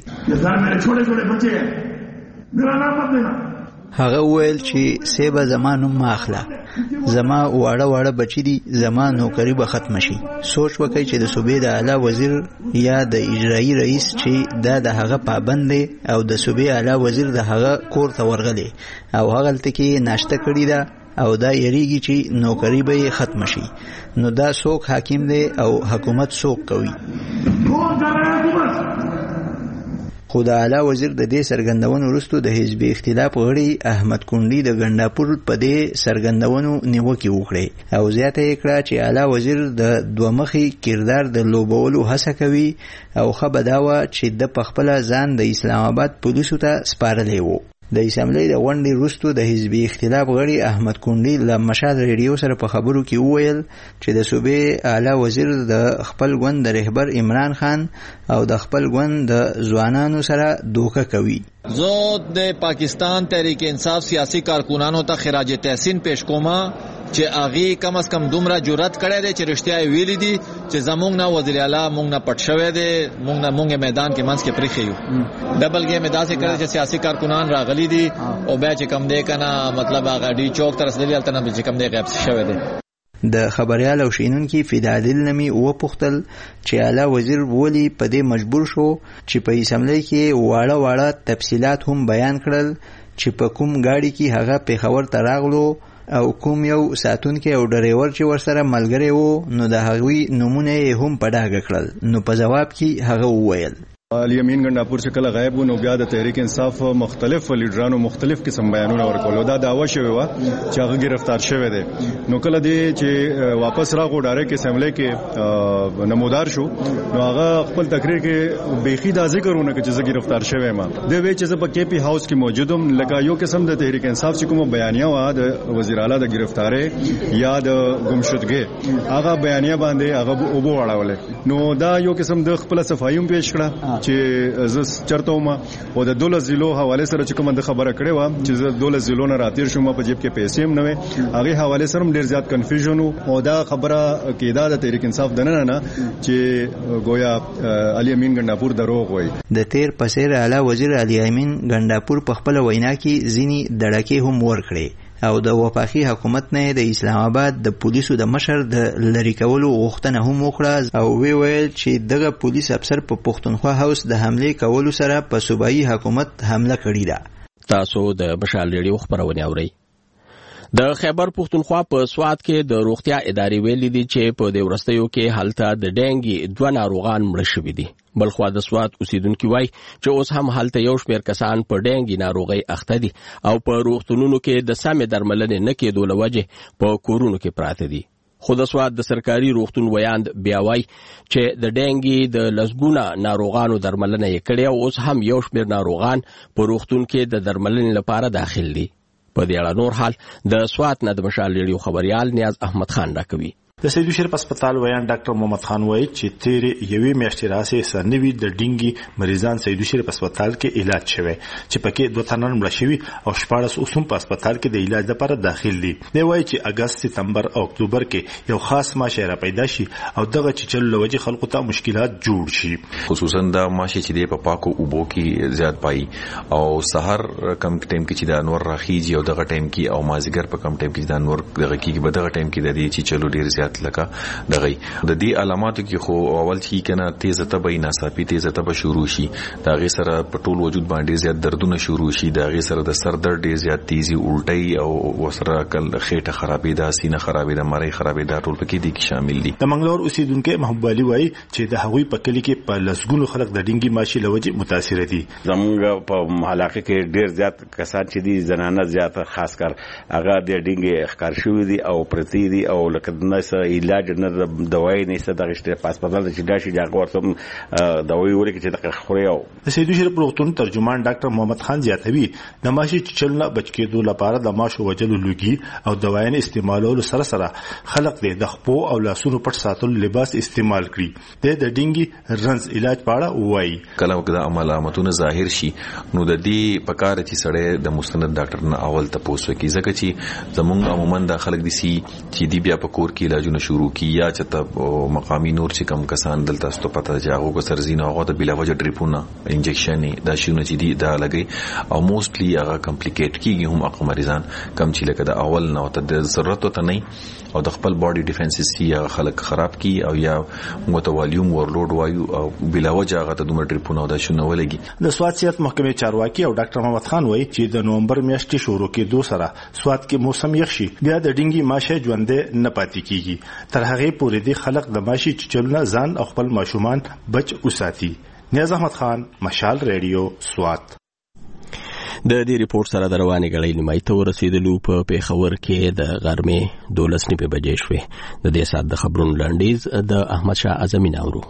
هغه وویل چې سیبه زما نوم ما اخله، زما واړه واړه بچی دي، زما نوکری به ختم شي. سوچ وکړئ چې د صوبې د اعلی وزیر یا د اجرایی رئیس چې دا د هغه پابند دی او د صوبې اعلی وزیر د هغه کور ته ورغلی او هغه لته کې ناشته کړې ده او دا یریږي چې نوکری به ختم شي، نو دا څوک حاکم دی او حکومت څوک کوي؟ خو د اعلی وزیر د دې سرګندونو وروسته د حزب اختلاف غړي احمد کونډي د ګنداپور په دې سرګندونو نیوکه وکړه او زیاته یې کړه چې اعلی وزیر د دومخي کردار د لوبولو هڅه کوي او خبرداوه چې د پخپل ځان د اسلام آباد پولیسو ته سپارلی وو. د اسمبلی د غونډې وروسته د حزب اختلاف غړي احمد کونډي له مشال ریډیو سره په خبرو کې وویل چې د صوبې اعلی وزیر د خپل ګوند د رهبر عمران خان او د خپل ګوند د ځوانانو سره دوکه کوي. زه د پاکستان تحریک انصاف سیاسي کارکونانو ته خراج تحسین پیش کوم چې اغي کم از کم دومره جرأت کړی دی چې رښتیا ویلي دي چې زمونږ نه وزیر اعلی مونږ نه پټ شوی دی مونږ میدان کې منځ کې پرېښی یو ډبل ګیم داسې کړی چې سیاسي کارکونان راغلي دي او بیا چې کم دی کنه مطلب هغه ډی چوک تر رسیدلی هلته نه چې کم دی غیب شوی دی. د خبريال او شینونکي فدادل نمی و پختل چې اعلی وزیر ولی په دې مجبور شو چې په اسمبلی کې واړه تفصيلات هم بیان کړل چې په کوم گاډي کې هغه پیښور ته راغلو او کوم یو ساتونکي او ډرایور چې ورسره ملګری وو نو د هغوی نمونه هم په ډاګه کړل. نو په جواب کې هغه وویل الیمین ګنداپور چې کله غایب نو بیا د تحریک انصاف مختلف لیډرانو مختلف قسم بیانونه ورکول دا داوا شوی و چې هغه گرفتار شوی دی. نو کله دی چې واپس راغو ډایرکټ اسمبلی کې نمودار شو نو هغه خپل تقریر کې بیخي دا ذکرونه چې زه گرفتار شوی ما د وی چې په کې پی هاوس کې موجودم لکه یو قسم د تحریک انصاف چې کوم بیانیه و د وزیر اعلی د گرفتاری یا د گمشدګي هغه بیانیه باندې هغه اوبو واړول نو دا یو قسم د خپل صفایوم پیش کړه چې زس چرته ما او د 12 ضلعو حواله سره چې کومه خبره کړې و چې زه 12 ضلعو نه راتیر شوم په جیب کې پیسې هم نه وي هغه حواله سره ډیر زیات کنفیوژن او دا خبره کېدا د تحریک انصاف دنه نه چې گویا علي امین ګنداپور دروغ وایي. د تیر پسیر اعلی وزیر علي امین ګنداپور په خپل وینا کې ځینی دړکې هم ورکړي او د وفاقي حکومت نه د اسلام آباد د پولیسو د مشر د لری کولو غوښتنه هم وکړه او ویل چې دغه پولیس افسر په پښتونخوا هاوس د حمله کولو سره په صوبایي حکومت حمله کړې ده. تاسو د مشال ریډیو خبرونه اورئ. د خیبر پښتونخوا په سواد کې د روغتیا ادارې ویلي دي چې په دې ورستیو کې هلته د ډینګي 2 ناروغان مړ شوي دي. بلخوا د سواد اوسیدونکو وایي چې اوس هم هلته یو شمېر کسان په ډینګي ناروغي اخته دي او په روغتونونو کې د سمې درملنې نه کېدو له وجې په کورونو کې پراته دي. خو د سواد د سرکاري روغتون ویاند بیا وایي چې د ډینګي د لسګونه ناروغانو درملنه یې کړې او اوس هم یو شمېر ناروغان په روغتون کې د درملنې لپاره داخل دي. په دې اړه نور حال د سواد نه د مشال ریډیو خبريال نیاز احمد خان راکوي. د سید بشیر هسپتال ویان ډاکټر محمد خان وایي چې تیر یوې میاشتې راځي سنوي د ډینګي مریضان سید بشیر هسپتال کې علاج شوی چې پکې 2 تنان مړ شوي او 14 اوسم په هسپتال کې د علاج لپاره داخل دي. دی وایي چې اگست سپتمبر او اکتوبر کې یو خاص ماشه را پیدا شي او دغه چې چل لوجه خلکو ته مشکلات جوړ شي خصوصا د ماشه چې د پاکو اوبو کې زیات پای او سحر کم ټیم کې چې د انور راخیږي او دغه ټیم کې او مازیګر په کم ټیم کې د انور دغه کې په دغه ټیم کې د دې چې چلو ډیر زیات لکه دغه د دې علاماتو کې خو اول چې کنه تیز تبه ناڅاپي تیز تبه شروع شي دا غي سره په ټول وجود باندې زیات دردونه شروع شي دا غي سره د سر درد ډیر زیات تیزی الټي او وسره کل خېټه خرابې ده سینه خرابې ده مری خرابې ده ټول پکې دي کې شامل دي. د منګلور اوسیدونکو محبوب علي وایي چې د هغوی په کلی کې په لسګونو خلک د ډینګي ماشي لوجه متاثر دي. زموږ په علاقه کې ډیر زیات کسان چې دي زنانه زیات خاص کر هغه د ډینګي ښکار شوی دي او پرتی دي او لکه نسه علاج نه دوايي نشته د غشته پاسپورت چې داشي دا ورته دوايي ورکه چې د خوري او د سید بشیر پروختون ترجمان ډاکټر محمد خان زیاتوي د ماشي چلنه بچ کېدو لپاره د ماشو وجلو لوګي او دوايي استعمالولو سره سره خلق د خپو او لاسونو پټ ساتلو لباس استعمال کړي. د ډینګي رنز علاج پاړه وایي کله وکړه علامتونه ظاهر شي نو د دې پکاره چې سړی د مستند ډاکټر نه اول تاسو کې ځکه چې زمونږ عموما د خلک دي چې دی بیا په کور کې علاجونه شروع کی یا چې مقامی نور چې کم کسان دلته ستو پته جاغو کو سرزینه هغه د بلا وجه ډریپونه انجکشن دا شونه چې دی دا لګي او موستلی هغه کمپلیکیټ کیږي هم اقوام مریضان کم چې لکه د اول نه ته د ضرورت ته نه او د خپل باډي ډیفنسز هغه خلک خراب کی او یا متوالیوم ورلود وایو او بلا وجه هغه ته دومره ډریپونه دا شونه ولګي. د سواد سیاست محکمې چارواکي او ډاکټر محمد خان وایي چې د نومبر میاشتې شروع کېدو سره سواد کې موسم یخ شي بیا د ډینګي ماشه ژوندې نه پاتې کیږي تر هغه پورې د خلک د ماشي چلونه ځان او خپل ماشومان بچ وساتي. نیاز احمد خان، مشال ریډیو، سوات. د دې ریپورت سره د روانې غړۍ نیمایي ته ورسېدلو په پیښور کې د غرمې 12 بجې شوې. د دې ساعت د خبرونو لنډیز د احمد شاه اعظمي ناورو.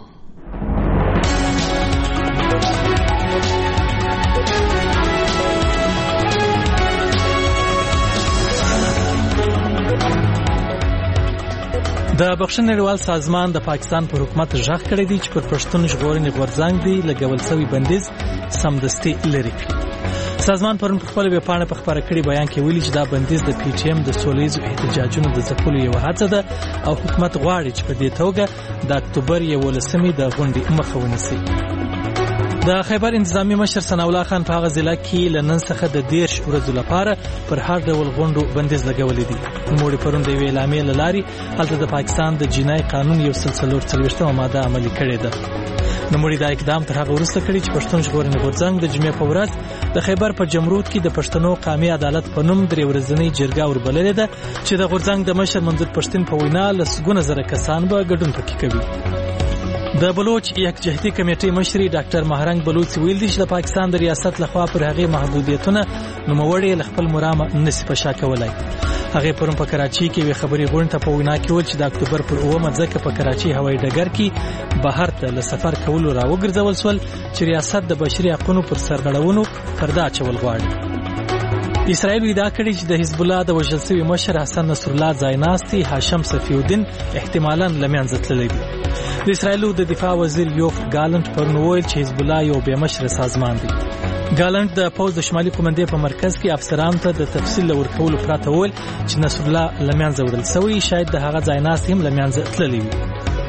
د بخښنې نړیوال سازمان د پاکستان پر حکومت ژغ کړی دی چې پر پښتون ژغورنې غورځنګ دی لګول شوی بندیز سمدستي لري کړي. سازمان پرون په خپل ویبپاڼه په خبره کړي بیان کې ویلي چې دا بندیز د پی ټی ایم د سولهییزو احتجاجونو د ځپلو یو هڅه ده او حکومت غواړي چې په دې توګه د اکتوبر 11 د غونډې مخه ونیسي. د خیبر انتظامی مشر ثناء الله خان په هغه ضلع کې لنن څخه د 10 ورځې لپاره پر هر ډول غونډو بندیز لګولې دي. نوموړي پرون د اعلامیې له لارې هلته د پاکستان د جنایي قانون 144 ماده عملي کړې ده. نوموړي دا اقدام تر هغه وروسته کړی چې پښتون ژغورنې غورځنګ د جمعې په ورځ د خیبر په جمرود کې د پښتنو قومي عدالت په نوم 3 ورځنۍ جرګه وربللې ده چې د غورځنګ د مشر منظور پښتون په وینا لسګونه زره کسان به ګډون پکې کوي. د بلوچ یکجهتي کمیټې مشر ډاکټر مهرنګ بلوچ ویل دي چې د پاکستان د ریاست لخوا پر هغه محدودیتونه نوموړي له خپل مرامه نسی په شا کولای. هغه پرون په کراچي کې وی خبري غونډه په وینا کې ول چې د اکتوبر پر 9 ځکه په کراچي هوایي ډګر کې بهر ته له سفر کولو راوګرځول شول چې ریاست د بشري حقوقو پر سرغړونو پردا چول غواړي. اسرائیل ویدا کړی چې د حزب الله د وژل شوی مشر حسن نصر الله ځایناستي هاشم صفی الدین احتمالاً لمنځه تللی دی. د اسرائیل د دفاع وزیر یوف ګالنټ پرون ویل چې حزب الله یو بې مشر سازمان دی. ګالنټ د پوز د شمالي قومندې په مرکز کې افسرانو ته د تفصیل ورکولو پراته ویل چې نصر الله لمنځه وړل شوی، شاید د هغه ځایناستي هم لمنځه تللی وي.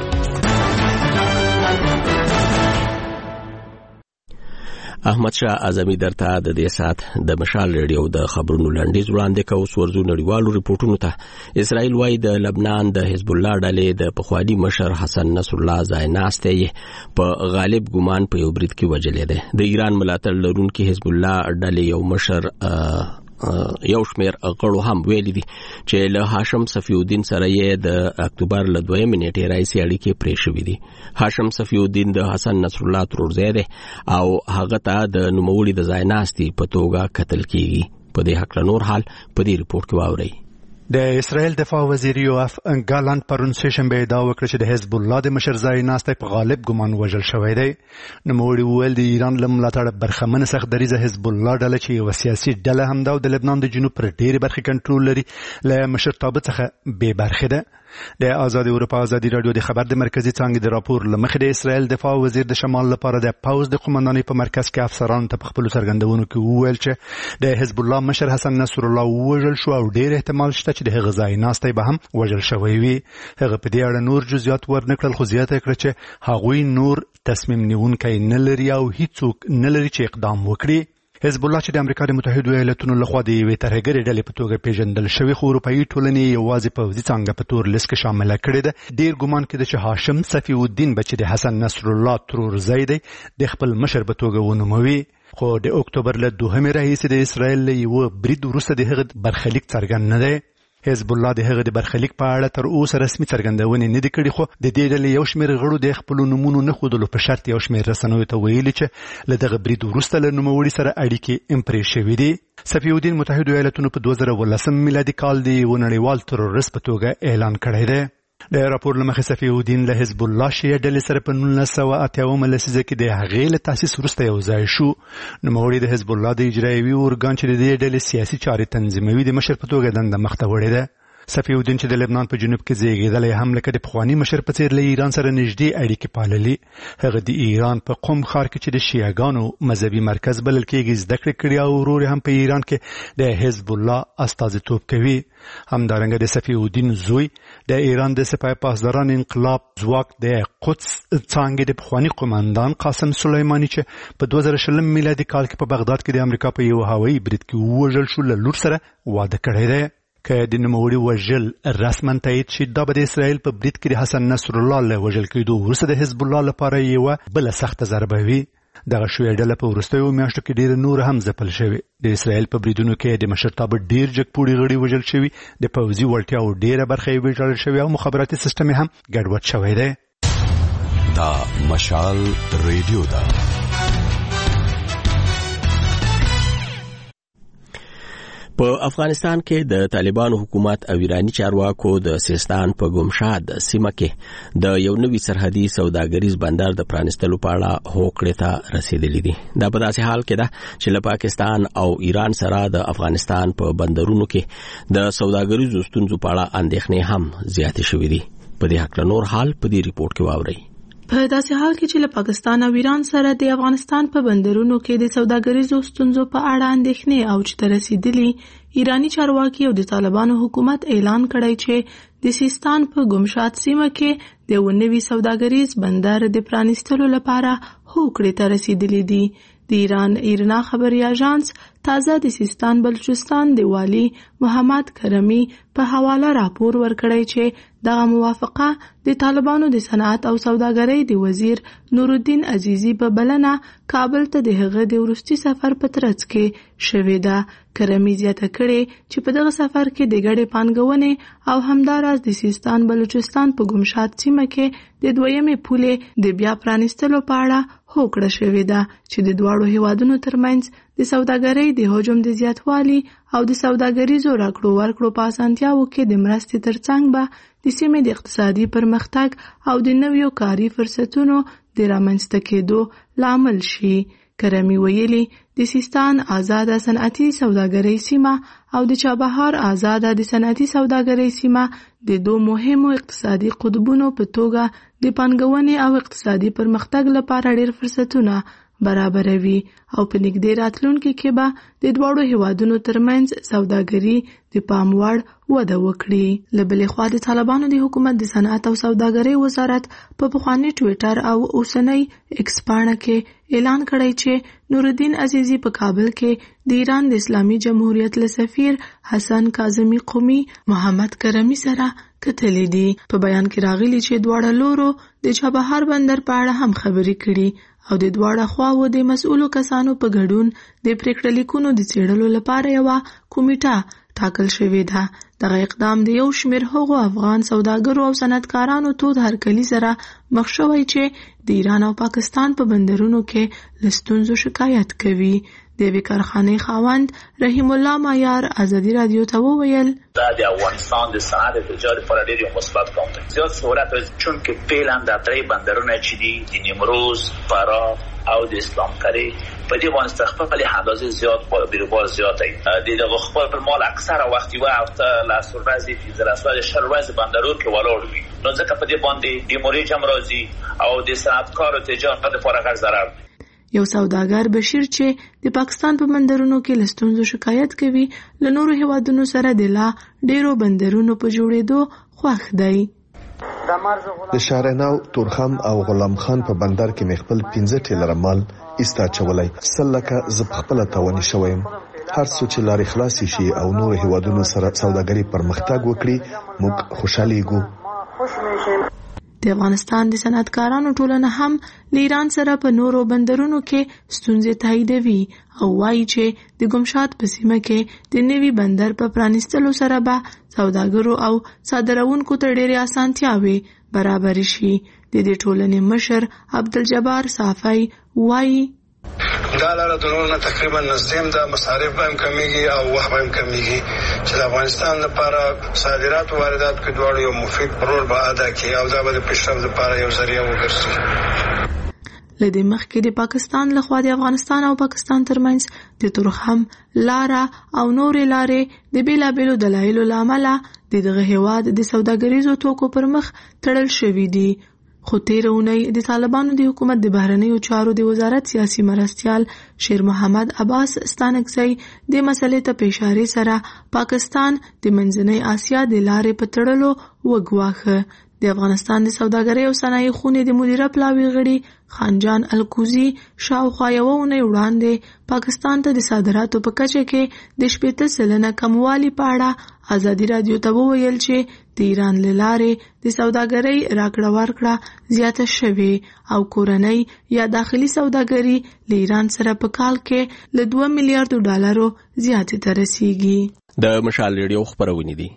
احمد شاه اعظمي درته د دې سات د مشال ریډیو د خبرونو لنډیز وړاندې کوو. ورځو نړیوالو ریپورتونو ته اسرائیل وايي د لبنان د حزب الله ډلې د پخوانی مشر حسن نصر الله ځایناستی په غالب ګمان په یو برید کې وژلې ده. د ایران ملاتړ لرونکي حزب الله ډلې یو مشر یو شمیر غړو هم ویلي دي چې له هاشم صفی الدین سره یې د اکتوبر له 2 نیټې راځي اړیکې پرې شوې دي. هاشم صفی الدین د حسن نصر الله ترورزی دی او هغه ته د نوموړي د ځایناستي په توګه قتل کیږي. په دې حق له نور حال په دې ریپورت کې واورئ. د اسرائیل دفاع وزیر یوف ګالنټ پرون سهشنبه ادعا وکړه چې د حزب الله د مشر ځایناستی په غالب ګمان وژل شوی دی. نوموړي وویل د ایران له ملاتړه برخمنه سختدریزه حزب الله ډله چې یوه سیاسي ډله هم ده او د لبنان د جنوب پر ډېرې برخې کنټرول لري له مشرتابه څخه بې برخې ده. د آزادي اروپا آزادي رادیو د خبر د مرکزی څانګې د راپور لمخې د اسرائیل دفاع وزیر د شمال لپاره د پوز د قومندانۍ په مرکز کې افسرانو ته په خپلو څرګندونو کې وویل چې د حزب الله مشر حسن نصر الله ووژل شو او ډېر احتمال شته چې د هغه ځایناستی به هم وژل شوی وي. هغه په دې اړه نور جزئیات ورنکړل خو زیاته کړه چې هغوی نور تصمیم نیونکی نه لري او هیڅوک نه لري چې اقدام وکړي. حزب الله چې د امریکا د متحدو ایالاتونو لخوا د یوې ترهګرې ډلې په توګه پیژندل شوی خو اروپایي ټولنې یوازې پوځي څانګه په تور لیست کې شامله کړې ده. ډېر ګمان کېده چې هاشم صفی الدین به چې د حسن نصر الله ترورزی دی د خپل مشر په توګه ونوموي. خو د اکتوبر له 2 راهیسې د اسرائیل له یوه برید وروسته د هغه برخلیک څرګند نه دی. حزب الله د هغه د برخلیک په اړه تر اوسه رسمي څرګندونې نه دي کړې خو د دې ډلې یو شمېر غړو د خپلو نومونو نه ښودلو په شرط یو شمېر رسنیو ته ویلي چې له دغه برید وروسته له نوموړي سره اړیکې هم پرې شوي دي. صفی الدین متحدو ایالاتونو په 2019 میلادي کال د یوه نړیوال ترورست په توګه اعلان کړی دی. د راپور له مخې صفی الدین له حزب الله شیعه ډلې سره په 1980 لسیزه کې د هغې له تاسیس وروسته یو ځای شو. نوموړي د حزب الله د اجرایوي ارګان چې د دې ډلې سیاسي چارې تنظیموي د مشر په توګه دنده مخته وړې ده. صفی الدین چې د لبنان په جنوب کې زیږېدلی هم لکه د پخواني مشر په څېر له ایران سره نږدې اړیکې پاللي. هغه د ایران په قم ښار کې چې د شیعهګانو مذهبي مرکز بلل کېږي زده کړې کړي او ورور هم په ایران کې د حزب الله استازیتوب کوي. همدارنګه د صفی الدین زوی د ایران د سپاه پاسداران انقلاب ځواک د قدس څانګې د پخواني قومندان قاسم سلیماني چې په 2020 میلادي کال کې په بغداد کې د امریکا په یو هوایي برید کې ووژل شو له لور سره واده کړی دی. که د نوموړي وژل رسما تایید شي دا به د اسرائیل په برید کې د حسن نصر الله له وژل کېدو وروسته د حزب الله لپاره یوه بله سخته ضربه وي. دغه شویه ډله په وروستیو میاشتو کې ډېره نور هم ځپل شوې. د اسرائیل په بریدونو کې د مشرتابه ډېر جګپوړي غړي وژل شوي، د پوځي وړتیاو ډېره برخه یې ویجاړل شوې او مخابراتي سیستم هم ګډوډ شوی دی. دا مشال ریډیو دا. په افغانستان کې د طالبانو حکومت او ایرانی چارواکو د سیستان په ګمشاد سیمه کې د یو نوي سرحدي سوداګریز بندر د پرانستلو په اړه هوکړې ته رسیدلې دي. دا په داسې حال کې ده چې له پاکستان او ایران سره د افغانستان په بندرونو کې د سوداګریزو ستونزو په اړه اندېښنې هم زیاتې شوې دي. په دې حق له نور حال په دې ریپورت کې واورئ. په داسې حال کې چې له پاکستان او ایران سره د افغانستان په بندرونو کې د سوداګریزو ستونزو په اړه اندېښنې او چې رسیدلي، ایرانی چارواکي او د طالبانو حکومت اعلان کړی چې د سیستان په ګمشاد سیمه کې د یو نوي سوداګریز بندر د پرانیستلو لپاره هوکړې ته رسیدلي دي. د ایران ایرنا خبري اژانس تازه د سیستان بلوچستان د والی محمد کرمی په حواله راپور ورکړی چې دغه موافقه د طالبانو د صنعت او سوداګرۍ د وزیر نورالدین عزیزی په بلنه کابل ته د هغه د وروستي سفر په ترڅ کې شوې ده. کرمی زیاته کړې چې په دغه سفر کې د ګډې پانګونې او همداراز د سیستان بلوچستان په ګمشاد سیمه کې د دویمې پولې د بیا پرانیستلو په اړه هوکړه شوې ده چې د دواړو هیوادونو ترمنځ د سوداګرۍ د حجم د زیاتوالي او د سوداګریزو راکړو ورکړو په اسانتیاوو کې د مرستې ترڅنګ به د سیمې د اقتصادي پرمختګ او د نویو کاري فرصتونو د رامنځته کېدو لامل شي. کرمی ویلي د سیستان آزاده صنعتي سوداګرۍ سیمه او د چابهار آزاده د صنعتي سوداګرۍ سیمه د دوه مهمو اقتصادي قطبونو په توګه د پانګونې او اقتصادي پرمختګ لپاره ډېر فرصتونه برابروي او په نږدې راتلونکي کې به د دواړو هیوادونو ترمنځ سوداګري د پام وړ وده وکړي. له بلې خوا د طالبانو د حکومت د صنعت او سوداګرۍ وزارت په پخواني ټویټر او اوسنۍ ایکس پاڼه کې اعلان کړی چې نورالدین عزیزی په کابل کې د ایران د اسلامي جمهوریت له سفیر حسن کاظمی قومي محمد کرمی سره کتلې دي. په بیان کې راغلي چې دواړه لورو د چابهار بندر په اړه هم خبرې کړي او د دواړه خواو د مسؤلو کسانو په ګډون د پریکړه لیکونو د څېړلو لپاره یوه کمیټه ټاکل شوې ده. دغه اقدام د یو شمېر هغو افغان سوداګرو او صنعتکارانو تود هرکلي سره مخ شوی چې د ایران او پاکستان په بندرونو کې له ستونزو شکایت کوي. د یوې کارخانې خاوند رحیم الله مایار ازادي رادیو ته وویل دا د افغانستان د صنعت تجارت لپاره ډېر یو مثبت ګام دی. زیات سهولت چون کې فعلا د درې بندرونه چې دي د نیمروز، فراه او د اسلام کری په دې باندې خپل اندازې زیات بیروبار زیات دی. دغه خپل مال اکثره وخت یو هفته لا سورازي د رسول شروازي بندرونو کې ولاړ وي. نو ځکه په دې باندې د موري جمرازي او د صنعتکارو تجارت لپاره غیر ضرر دی. یو سوداګر بشیر چې د پاکستان په بندرونو کې له ستونزو شکایت کوي، له نورو هیوادونو سره د لا ډیرو بندرونو په جوړېدو خوښ دی. د شارناو، تورخم او غلام خان په بندر کې مې خپل 15 ټیلر مال ایستا چولای. سلکه ز خپل تاونی شوم. هر څو چې لارې خلاص شي او نور هیوادونو سره سوداګري پرمختګ وکړي، موږ خوشاله یو. د افغانستان د صنعتکارانو ټولنه هم له ایران سره په نورو بندرونو کې ستونزې تاییدوي او وایي چې د ګمشاد په سیمه کې د نوي بندر په پرانیستلو سره به سوداګرو او صادروونکو ته ډېرې اسانتیاوې برابر شي. د دې ټولنې مشر عبدالجبار صافی وایي دا لاره د نورو نه تقریبا نزدیم ده، مصارف به هم کمیږي او وخت به هم کمیږي چې د افغانستان لپاره صادرات او واردات کې دواړو یو مفید رول به ادا کړي او دا به د پیشرفت لپاره یو ذریعہ وګرځي. له دې مخکې د پاکستان لخوا د افغانستان او پاکستان ترمنځ د تورخم لاره او نورې لارې د بیلابیلو دلایلو له امله د دغه هیواد د سوداګریزو توکو پر مخ تړل شوي دي. خو تیره اونۍ د طالبانو د حکومت د بهرنیو چارو د وزارت سیاسي مرستیال شیر محمد عباس ستانکزی د مسلې ته په اشارې سره پاکستان د منځنۍ اسیا د لارې په تړلو وګواښه. د افغانستان د سوداګرۍ او صنایع خونې د مدیره پلاوي غړي خانجان الکوزي شاوخوا یوه اونۍ وړاندې پاکستان ته د صادراتو په کچه کې د 80% کموالي په اړه ازادي رادیو ته وویل چې د ایران له لارې د سوداګرۍ راکړه ورکړه زیاته شوې او کورنۍ یا داخلي سوداګري له ایران سره په کال کې له $2 میلیارډ زیاتې ته رسیږي. د مشال ریډیو خبرونه دي.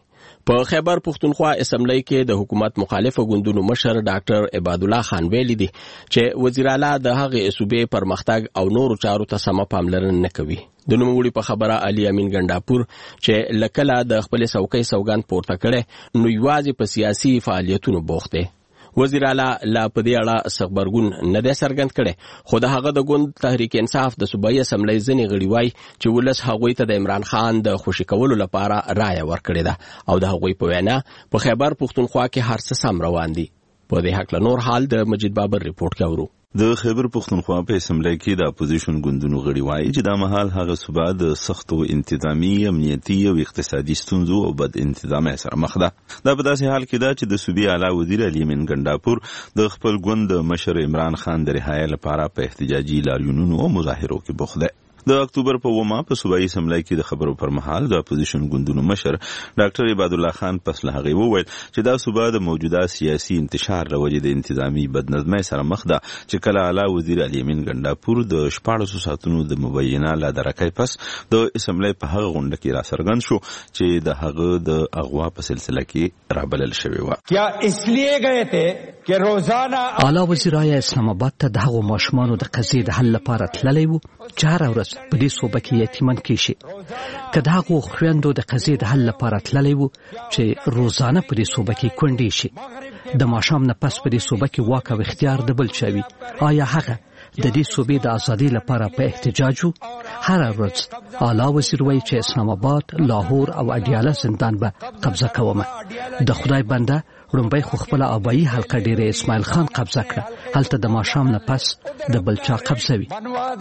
په خیبر پښتونخوا اسمبلی کې د حکومت مخالف ګوندونو مشر ډاکټر عباد الله خان ویلي دي چې وزیر اعلی د هغې صوبې پرمختګ او نورو چارو ته سمه پاملرنه نه کوي. د نوموړي په خبره علي امین ګنډاپور چې لکله د خپل څوکۍ سوګند پورته کړي نو یوازې په سیاسي فعالیتونو بوخت دی. وزیر اعلی لا په دې اړه خبرګون نه دی څرګند کړي، خو د هغه د ګوند تحریک انصاف د صوبایي اسمبلی ځینې غړي وایي چې ولس هغوی ته د عمران خان د خوشي کولو لپاره رایه ورکړې ده او د هغوی په وینا په خیبر پښتونخوا کې هر څه سم روان دي. په دې هکله نور حال د مجید بابر ریپورت کوي. د خیبر پښتونخوا په اسمبلی کې د اپوزیشن ګوندونو غړي وایي چې د مهال هغه صوبه د سختو انتظامی، امنیتي او اقتصادي ستونزو او بد انتظامي سره مخ ده. دا په داسې حال کې ده چې د صوبې اعلی وزیر علي امین ګنډاپور د خپل ګوند مشر عمران خان د رهایی لپاره په احتجاجي لاریونونو او مظاهرو کې بوخت ده. د اکتوبر په 9 په صوبایي اسمبلی کې د خبرو پر مهال د اپوزیشن ګوندونو مشر ډاکټر عباد الله خان پس له هغې وویل چې دا صوبه د موجوده سیاسي انتشار له وجې د انتظامي بدنظمۍ سره مخ ده چې کله اعلی وزیر علي امین ګنډاپور د 14 ساعتونو د مبینه لادرکۍ پس د اسمبلی په هغه غونډه کې راڅرګند شو چې د هغه د اغوا په سلسله کې رابلل شوی و. کیا اسلیے گئے تھے کہ روزانہ اعلی وزیر اسلام آباد ته د هغو ماشومانو د قضیې د حل لپاره تللی و چې هره ورځ په دې صوبه کې یتیمان کېږي، که د هغو خویندو د قضیې د حل لپاره تللی و چې روزانه په دې صوبه کې کونډې شي، د ماښام نه پس په دې صوبه کې واک او اختیار د بل چا وي، آیا هغه د دې صوبې د ازادۍ لپاره په احتجاج و؟ هره ورځ اعلی وزیر وایي چې اسلام آباد، لاهور او اډیاله زندان به قبضه کومه. د خدای بنده لومبۍ خو خپله آبایي حلقه ډیره اسماعیل خان قبضه کړه، هلته د ماښام نه پس د بل چا قبضه وي.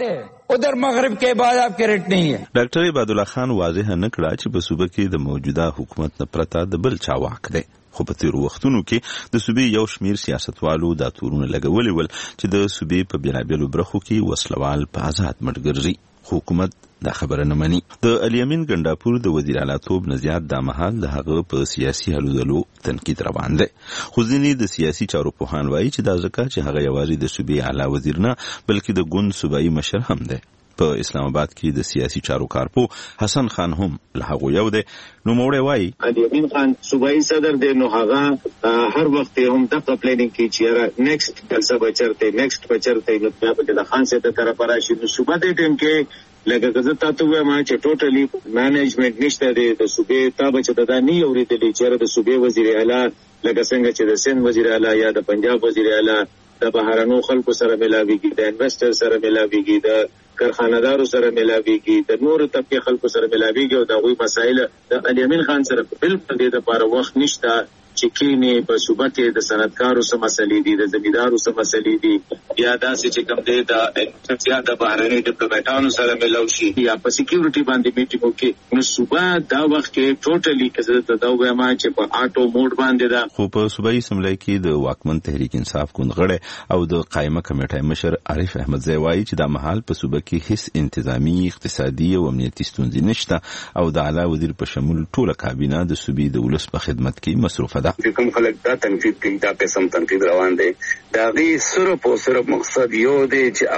ادھر مغرب کے بعد آپ کے ریٹ نہیں ہے. ډاکټر عباد الله خان واضح نه کړه چې په صوبه کې د موجوده حکومت نه پرته د بل چا واک دی، خو په تیرو وختونو کې د صوبې یو شمیر سیاستوالو دا تورونه لګولي ول چې د صوبې په بیلابیلو برخو کې وسلوال په آزاد مټ ګرځي. حکومت دا خبره نه مني. د علي امین ګنډاپور د وزیر اعلی توب نه زیات دا مهال د هغه په سیاسي هلو ځلو تنقید روان دی، خو ځینې د سیاسي چارو پوهان وایي چې دا ځکه چې هغه یوازې د صوبې اعلی وزیر نه بلکې د ګوند صوبایي مشر هم دی. په اسلام آباد کې د سیاسي چارو کارپو حسن خان هم له هغه یو دی. نو موړی وایي علي امین خان صوبایي صدر دی، نو هغه هر وخت هم د پلانینګ کې چې نیکسټ جلسه بچرته نیکسټ بچرته نو بیا په د خان سره طرف راشي. نو صوبه دې ټیم کې لکه زه تاسو وایم چې ټوټلی مینجمنت نشته دی د صوبې تا بچ د دانی اوریدلی چې د صوبې وزیر اعلی لکه څنګه چې د سند وزیر اعلی یا د پنجاب وزیر اعلی د بهرنو خلکو سره ملاویږي، د انویسټر سره ملاویږي، د کارخانه‌دارو سره ملاویږي، د نورو طبقه خلکو سره ملاویږي او د غوي مسایل د علي امین خان سره بالکل د لپاره وخت نشته چې کینی په صوبه کې د صنعتکارو سره مسلې دي، د زمیندارو سره مسلې دي، یا داسې چې کوم دی د زیاده بهرني ډیپلوماټانو سره ملاو شي یا په سکیورټي باندې میټینګ وکړي. نو صوبه دا وخت کې ټوټلی کزه دا وایم چې په آټو موډ باندې ده. خو په صوبایي اسمبلی کې د واکمن تحریک انصاف ګوند غړی او د قائمه کمیټې مشر عارف احمدزی وایي چې دا مهال په صوبه کې هیڅ انتظامی، اقتصادي او امنیتي ستونزې نشته او د اعلی وزیر په شمول ټوله کابینه د صوبې د ولس په خدمت کې مصروفه ده. کوم خلک دا تنقید کوي، دا قسم تنقید روان دی، دا غي صرف او صرف مقصد یو دی چې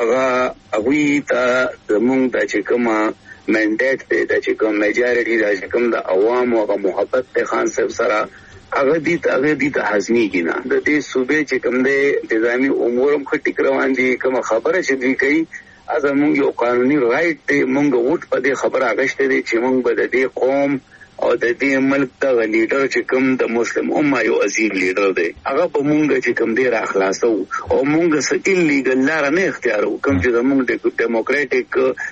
هغه ته زمونږ د چې کومه منډیټ دی، د چې کوم میجارټي د چې کوم د عوامو هغه محبت ته خان صاحب سره هغه دي ته حزميږي نه. د دې صوبې چې کوم دی انتظامی امور هم خټیک روان دي، کوم خبره چې دوی کوي از مونږ یو قانوني رائټ دی، مونږ ووټ په دې خبره اغشته دي چې مونږ به د دې قوم او د دې ملک د لیډر چې کوم د مسلم امه یو عظیم لیډر دی هغه په مونږ چې کوم دی را خلاصو او مونږ سټیل لیګل لار نه اختیارو، کوم چې زمونږ ډیموکراټیک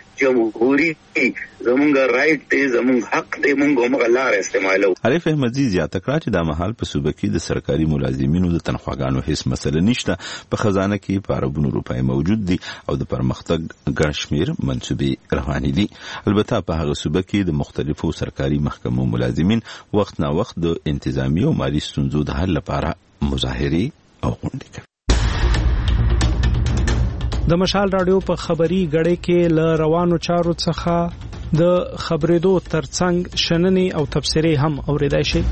جمهوریت زمونږ رائټ دی، زمونږ حق دی، مونږ هم لار استعمالو. عارف احمدزی زیاته کړه چې دا مهال په صوبه کې د سرکاري ملازمینو د تنخواګانو هیڅ مسله نشته، په خزانه کې په اربونو روپۍ موجود دي او د پرمختګ ګڼ شمېر منصوبې روانې دي. البته په هغه صوبه کې د مختلفو سرکاري محکمو ملازمین وخت نا وخت د انتظامی او مالي ستونزو د حل لپاره مظاهرې او غونډې کوي. د مشال رادیو په خبري غړې کې ل روانو چارو څخه د خبرېدو ترڅنګ شننې او تبصرې هم اوریدای شي.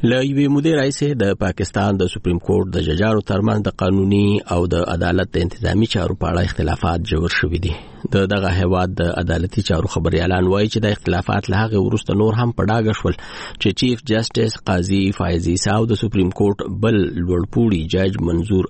لوی مدیر رئیس د پاکستان د سپریم کورټ د ججانو ترمنځ د قانوني او د عدالت د انتظامی چارو په اړه اختلافات جوړ شوي دي. دغه هیواد د عدالتي چارو خبريالان وایي چې د اختلافات له هغه وروسته نور هم په ډاګه شول چې چیف جسټس قاضي فایز عیسی او د سپریم کورټ بل لوړپوړي جج منصور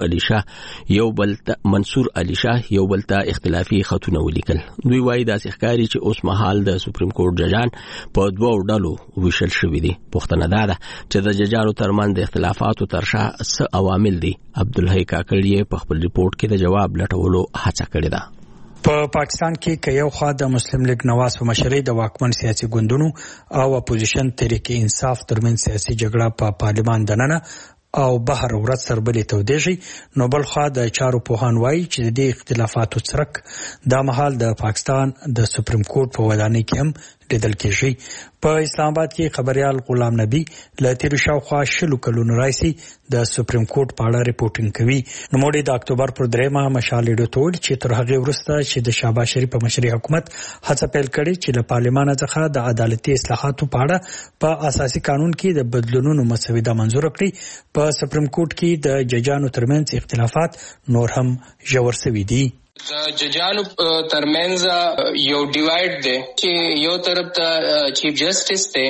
علي شاه یو بل ته اختلافي خطونه ولیکل. دوی وایي د ښکاری چې اوس مهال د سپریم کورټ ججان په دوه ډلو ویشل شوي دي. پوښتنه ده چې د ججانو ترمنځ د اختلافاتو ترشا څه عوامل دي. عبدالحی کاکړ په خپل ریپورت کې د جواب لټولو هڅه کړې ده. په پاکستان کې یو خوا د مسلم لیگ نواز په مشرۍ د واکمن سیاسي ګوندونو او اپوزیشن تحریک انصاف ترمنځ سیاسي جګړه په پارلمان دننه او بهر ورځ سربلې تودېږي، نو بل خوا د چارو پوهان وایي چې د دې اختلافاتو څرک د مهال د پاکستان د سپریم کورټ په ودانۍ کې هم لیدل کېږي. په اسلام آباد کې خبريال غلام نبی له تیر شاوخوا 20 کلونو راځي د سپریم کورټ په اړه ریپورتینګ کوي. نو موږ د اکتوبر پر 3 مشال ډوټول چې تر هغه وروسته چې د شهباز شریف په مشرۍ حکومت هڅه پیل کړې چې له پارلمان څخه د عدالتي اصلاحاتو په اړه په اساسي قانون کې د بدلونونو مسوده منزور کړي، په سپریم کورټ کې د ججانو ترمنځ اختلافات نور هم ژور شوي دي. د ججانو ترمنځ یو ډیوایډ دی چې یو طرف ته چیف جسټس دی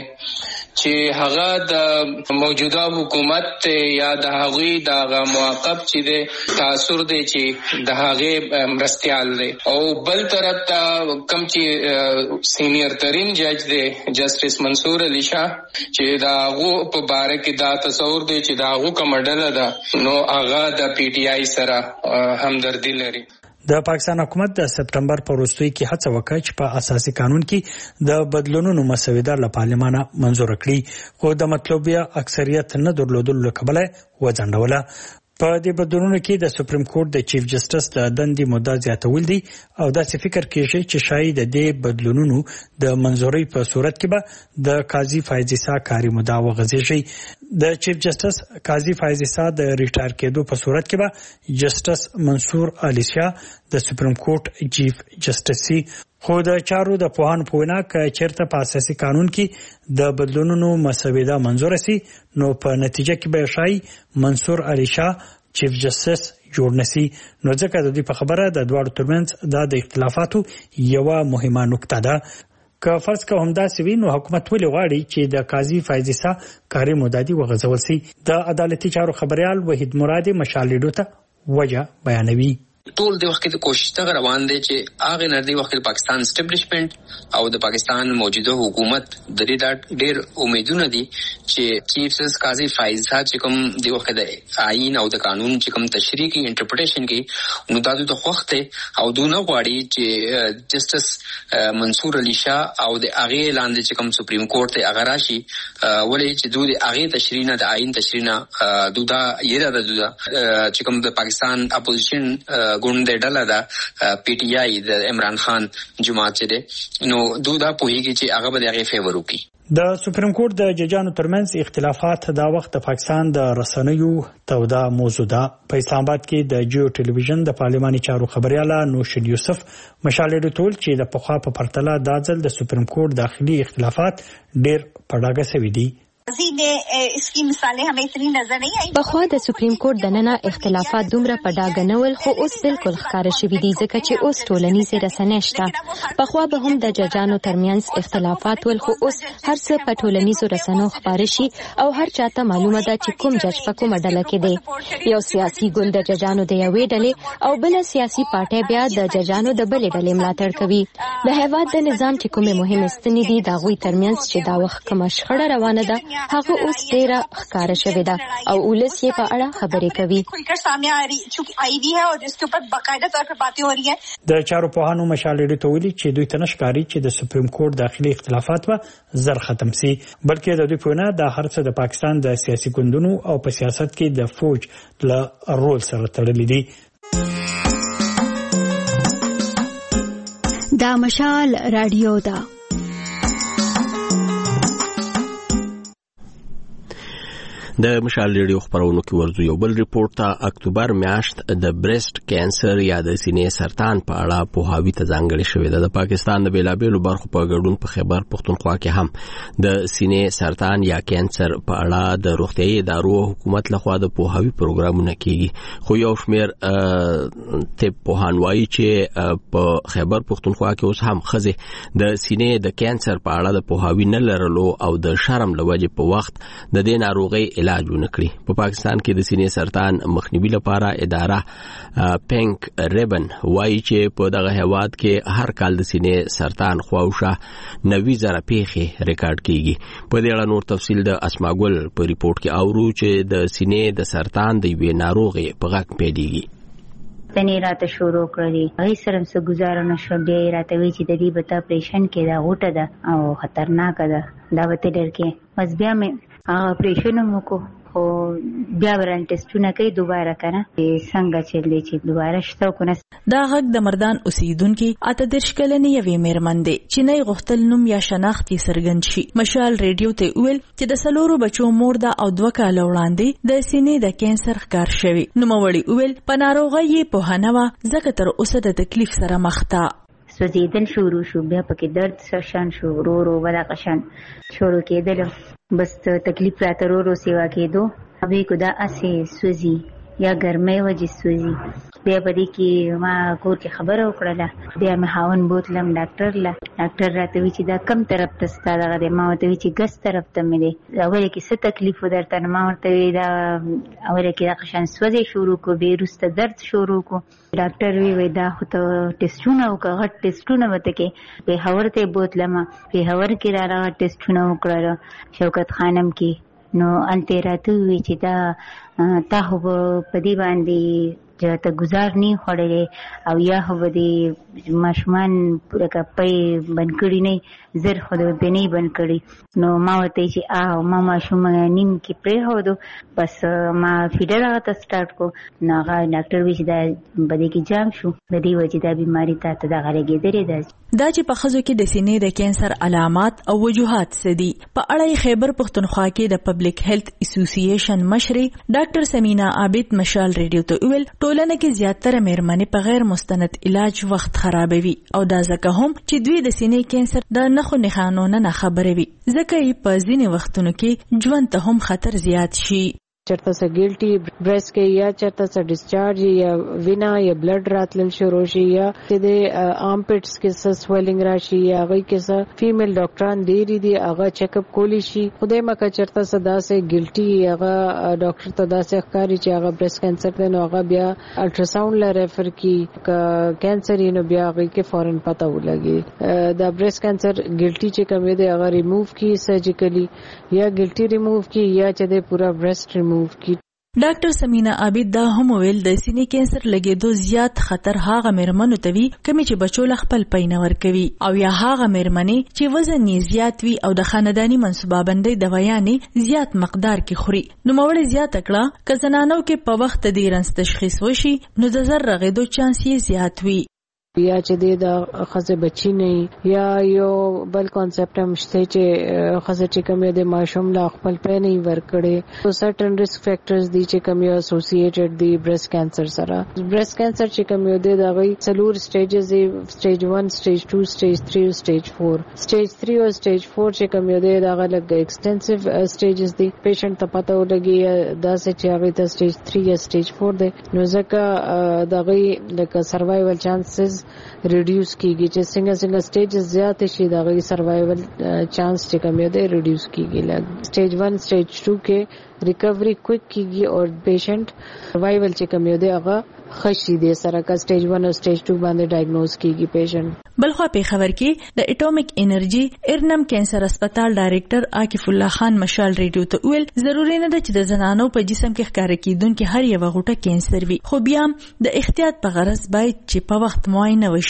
چې هغه د موجوده حکومت یا د هغوی د موقف چې دی تاثر دی چې د هغه مرستیال دی، او بل طرف ته کم چې سینیئر ترین جج دی جسټس منصور علي شاه چې د هغه په باره کې دا تصور دی چې د هغه کومه ډله ده نو هغه د پی ټی آی سره همدردي لري. د پاکستان حکومت د سپټمبر په وروستۍ کې هڅه وکړه چې په اساسي قانون کې د بدلونونو مسوده له پارلمانه منزور کړي، خو د مطلوبه اکثریت نه درلودلو له کبله وځنډوله. په دې بدلونونو کې د سپریم کورټ د چیف جسټس د دندې مدت زیاتول دي او داسې فکر کېږي چې شاید د دې بدلونونو د منزورۍ په صورت کې به د قاضي فایز عیسی کاري مدعا وغځېږي. د چیف جسټس قاضي فایز عیسی د ریټایر کېدو په صورت کې به جسټس منصور علي شاه د سپریم کورټ چیف جسټس سي. خو د چارو د پوهانو په وینا چې چیرته په اساسي قانون کې د بدلونونو مسوده منزور سي نو په نتیجه کې به شای منصور علي شاه چیف جسټس جوړ نسی. نو ځکه د دې په خبره د دوه ترمنځ د اختلافاتو یو مهمه نقطه ده. که فرض که همدا سوي نو حکومت ولې غواړي چې د قاضي فایز عیسی کاري مدعا وغځول سي؟ د عدالتي چارو خبريال وحید مرادي مشالډو ته وجه بیانوي. ټول د وخت د کوشش ته روان دي چې هغه نردي وخت د پاکستان اسټابلیشمنت او د پاکستان موجوده حکومت د دې د ډېر امیدونه دي چې چیف جسټس قاضي فایز چې کوم د وخت د آئین او د قانون چې کوم تشریح کی انټرپریټیشن کی نو د وخت او دونه غواړي چې جسټس منصور علي شاه او د هغه لاندې چې کوم سپریم کورټ ته هغه راشي ولې چې دوی هغه تشریح نه د آئین تشریح نه دودا یره د دودا چې کوم د پاکستان اپوزیشن ګوند ډله ده پی ټی آی د عمران خان جماعت چې نو دوی دا پوهیږي چې هغه به هغه فیور وکړي. د سپریم کورټ د ججانو ترمنځ اختلافات دا وخت د پاکستان د رسنیو تودا موضوع ده. په اسلام آباد کې د جیو ټلویزیون د پارلماني چارو خبرياله نوشل یوسف مشالې ټول چې د پخوا په پرتله د ځل د سپریم کورټ داخلي اختلافات ډېر پړاګه شوي دي. پخوا د سپریم کورټ دننه اختلافات دومره په ډاګه نه ول، خو اوس بالکل ښکاره شوي دي ځکه چې اوس ټولنیزې رسنۍ شته. پخوا به هم د ججانو ترمنځ اختلافات ول، خو اوس هر څه په ټولنیزو رسنیو خپاره شي او هر چاته معلومه ده چې کوم جج په کومه ډله کې دی. یو سیاسي ګوند د ججانو د یوې ډلې او بل سیاسي پارټي بیا د ججانو د بلې ډلې ملاتړ کوي. د هیواد د نظام چې کومه مهمه ستنې دي د غوي ترمنځ چې دا وخت کومه شخړه روانه ده هغه اوس ډیره ښکاره شوې ده او ولس یې په اړه خبرې کوي. د چارو پوهانو مشالې ته ویلي چې دوی ته نشکاري چې د سپریم کورټ داخلي اختلافات به زر ختم سي، بلکې د دوی په وینا د هر څه د پاکستان د سیاسي ګوندونو او په سیاست کې د فوج له رول سره تړلي دي. دا مشال رادیو ده. د مشال ریډیو خبرونو کې ورځو یو بل ریپورت ته اکتوبر میاشت د بریسټ کینسر یا د سینې سرطان په اړه پوهاوی ته ځانګړې شوې ده. د پاکستان د بیلابېلو برخو په ګډون په خیبر پختونخوا کې هم د سینې سرطان یا کینسر په اړه د روغتیايي ادارو او حکومت لخوا د پوهاوی پروګرامونه کیږي. خو یو شمېر طب پوهان وایي چې په خیبر پختونخوا کې اوس هم ښځې د سینې د کینسر په اړه د پوهاوی نه لرلو او د شرم له وجې په وخت د دې ناروغۍ علاج ونکړي. په پاکستان کې د سینې سرطان مخنیوي لپاره اداره پینک ریبن وایي چې په دغه هیواد کې هر کال د سینې سرطان خواوشا 90,000 پیښې ریکارډ کیږي. په دې اړه نور تفصیل د اسماګل په ریپورت کې اورو چې د سینې د سرطان د یوې ناروغۍ په غږ پیډيږي. تنه راته شروع کړی هي سرم څه گزاره نشو دی راته وی چې د دې بتا اپریشن کې دا غوټه ده او خطرناک ده دا وته ډېر کې بس بیا مې اپریشن مو کو او بیا ورن ټیسټونه کوي دوباره کنه څنګه چلې چې دوباره شته کنه. دا غږ د مردان اوسیدونکو اته د شکلنې یوې میرمن دی چې نه غختل نوم یا شناخت یې څرګند شي. مشال ریډیو ته ویل چې د سلورو بچو مور ده او 2 کال وړاندې د سینې د کینسر ښکار شوی. نوموړی ویل په ناروغي په هنوا ځکه تر اوسه د تکلیف سره مخ ده. سوځیدل شروع شو بیا پکې درد سرشان شو رو ولا قشن شروع کېدل بس تکلیف راته رو سیوا کېدو ابي کو دا اسه سوزي یا ګرمۍ وجې سوزي. بیا پدې کې ما کور کې خبره وکړه بیا مې هاون بوتلم ډاکټر راته وی چې دا کم طرف ته ستاره غره ما ته وی چې ګس طرف ته مې دی اول کې څه تکلیف ودرته ما ورته وی دا اول کې دا قشن سوزي شروع کو بیرسته درد شروع کو. ډاکټر وی دا خو ته ټیسټونه وکړه ټیسټونه وته کې په هورته بوتلم په هور کې را ټیسټونه وکړه شوکت خانم کې نو انتراته وی چې دا تا هو په دی باندې چې ته گزار نه خړلې او یا هو دې ماشومان پوره کپې بنکړی نه زر خو دې بنې بنکړی نو ما وته چې ما ماشوم نیم کې پرې هودو بس ما فیډر راته سٹارټ کو ناغه ډاکټر وی چې دا بده کې جام شو د دې وجې دا بیماری ته دا غړېږي درې دا چې په خزو کې د سینې د کینسر علامات او وجوهات سدي په اړه خیبر پختونخوا کې د پبلک هیلث اسوسییشن مشري ډاکټر سمینا عابد مشال ریډیو ته ویل ټولنه کې زیاتره مېرمنې په غیر مستند علاج وخت خرابوي او دا ځکه هم چې دوی د سینې کینسر د نخو نښانونو نه خبرې وي ځکه یې په ځینې وختونو کې ژوند ته هم خطر زیات شي. چرته سه ګیلټي برس کې یا چرته سه ډیسچارج یا وینا یا بلډ راتلل شروع شي یا د آرمپټس کې سه سویلینګ راشي یا غي کې سه فیمیل ډاکټران دی هغه چیک اپ کولی شي. خدای مکه چرته صدا سه ګیلټي هغه ډاکټر ته دا سه ښکاری چې هغه برس کینسر دی نو هغه بیا الټراساوند لا ریفر کی کینسر نو بیا غي کې فورن پته ولګي دا برس کینسر ګیلټي چې کوم دی هغه ریموو کی سرجیکلی یا ګیلټي ریموو کی یا چې د پورا برست ډاکټر سمینا عابد دا هم ویل د سینې کینسر لګیدو زیات خطر هغه مېرمنو ته وي کومې چې بچو خپل پینور کوي او یا هغه مېرمنې چې وزن یې زیات وي او د خاندانی منصوبه بندۍ دوايانې زیات مقدار کې خوري. نو موړ زیات کړه که زنانو کې په وخت د رنس تشخیص وشي نو د زر رغیدو چانس یې زیات وي. یا چې د خزه بچی نه یا یو بل کانسپټ هم شته چې خزه چې کوم د ماشوم لا خپل په نه ورکړي. سو سرټن ریسک فیکټرز دي چې کوم یو اسوسییټډ دي برست کینسر سره. برست کینسر چې کوم یو د غي څلور سټیجز دي سټیج 1 سټیج 2 سټیج 3 او سټیج 4. سټیج 3 او سټیج 4 چې کوم یو د هغه لګ ایکسټنسیو سټیجز دي پیشنټ ته پته ولګي دا چې هغه ته سټیج 3 یا سټیج 4 دي نو ځکه دا غي لکه سروایوال چانسز ریډیوس کیږي چې څنګه سټیجز زیات شي دا غي سروایوال چانس چې کم دی ریډیوس کیږي. لګ سټیج 1 سټیج 2 کې ریکوری کویک کیږي او پیشنټ سروایوال چې کم دی هغه خشي دي سره کا سټیج 1 او سټیج 2 باندې ډایګنوز کیږي پیشنټ. بلخوا په خبر کې د اټومیک انرژي ارنم کینسر هسپتال ډایریکټر عاکف الله خان مشال ریډیو ته ویل ضروری نه ده چې د زنانو په جسم کې ښکار کیدونکو هر یو غوټه کینسر وي خو بیا د احتیاط په غرض باید چې په وخت معاینه وشي.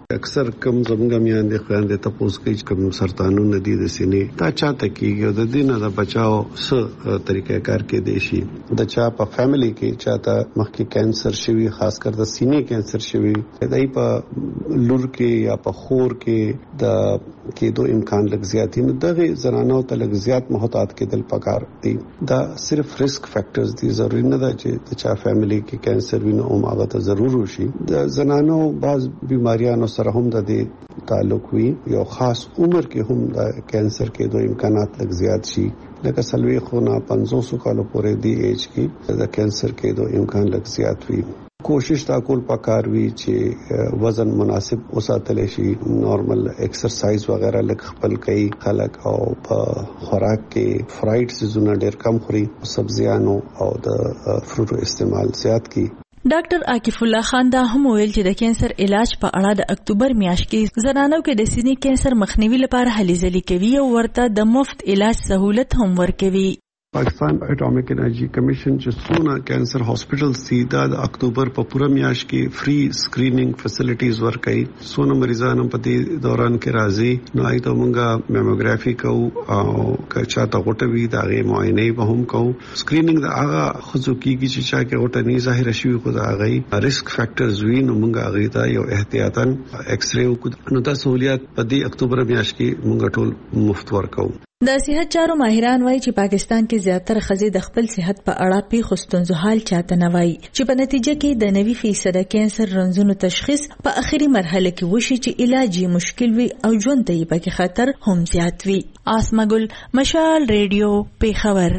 اکثر کم زمونږ میاندې خويندې تاسو کوي کوم سرطانونه دي د سینې دا چاته کیږي د دینه د بچاو څه طریقې کار کې دي شي د چا په فیملی کې چاته مخکې کینسر شوی خاص کر د سینې کینسر شوی دای په لور کې یا په خور کې د کېدو امکان لږ زیات دي دغه زنانو ته لږ زیات محتاط کېدل پکار دي دا صرف ریسک فیکٹرز دي ضروري نه ده چې د چا فیملی کې کینسر ویني او هغه ته ضرور وشي د زنانو بعض بیماریانو سره هم د دې تعلق وي یو خاص عمر کې هم د کینسر کېدو امکانات لږ زیات شي لکه سلوي خونه 500 کال پورې دی ایج کې د کینسر کېدو امکان لږ زیات وي کوشش تا کول پکار وی چې وزن مناسب وساتل شي نارمل ایکسرسایز وغیرہ لکه خپل کوي خلک او په خوراک کې فرایډ سيزونه ډېر کم خوري سبزیانو او د فروټو استعمال زیات کی ډاکټر عاکف الله خان دا هم ویل چې د کینسر علاج په اړه د اکتوبر میاشت کې زنانو کې د سینې کینسر مخنیوي لپاره هلې ځلې کوي او ورته د مفت علاج سہولت هم ورکوي پاکستان اټومیک انرژي کمیشن چې څونه کینسر هاسپټلز دي د اکتوبر په پوره میاشت کې فری سکرینینګ فیسیلیټیز ورکړي څونه مریضانو په دې دوران کې راځي نو ایته مونږه میموګرافي کوو او کچا ته غوټوي دغه معاینه به هم کوو سکرینینګ د هغه خصو کیږي چې چا کې غوټه نه ظاهر شي خو دا هغه ریسک فیکٹرز وي نو مونږه هغه ته یو احتیاطاً ایکس ری وکړو نو دا سہولیت په دې اکتوبر میاشت کې مونږ ټول مفت ورکوو د صحت چارو ماهران وایي چې پاکستان کې زیاتره ښځې د خپل صحت په اړه پیښو ستونزو حال چاته نه وایي چې په نتیجه کې د 90% کینسر رنځونو تشخیص په اخري مرحله کې وشي چې علاج یې مشکل وي او ژوند ته یې پکې خطر هم زیات وي. آسمه ګل، مشال ریډیو، پیښور.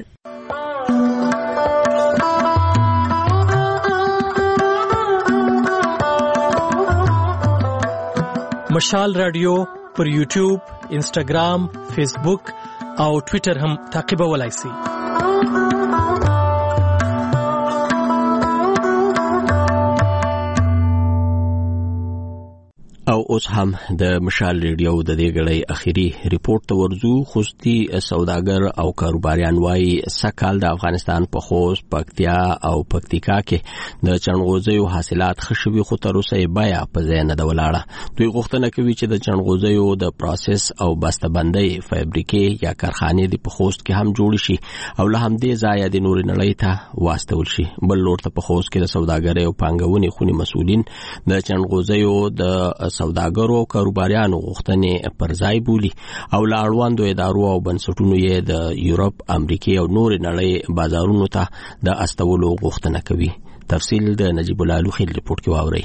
مشال رادیو پر یوټیوب، انسټاګرام، فیسبوک او ټویټر هم تعقیبولای شئ. او اوس هم د مشال ریډیو د دې غړي اخیری ریپورت ته ورزو. خوستي سوداګر او کاروباریان وايي سکهال د افغانستان په خوست، پکتیا او پکتیکا کې د چنغوزیو حاصلات خشوي خو تر اوسه بیا په ځای نه د ولاړه. دوی غوښتنه کوي چې د چنغوزیو د پروسس او بسته‌بندۍ فابریکې یا کارخانې د په خوست کې هم جوړ شي او له همدې ځایه د نور نړۍ ته واستول شي. بل لور ته په خوست کې د سوداګرۍ او پانګونې خونی مسؤلین د چنغوزیو د سوداګرو او کاروباریانو غوښتنې پر ځای بولی او له اړوندو ادارو او بنسټونو یې د یورپ، امریکا او نور نړۍ بازارونو ته د استولو غوښتنه کوي. تفصیل د نجیب الله لوخي ریپورت کې واورئ.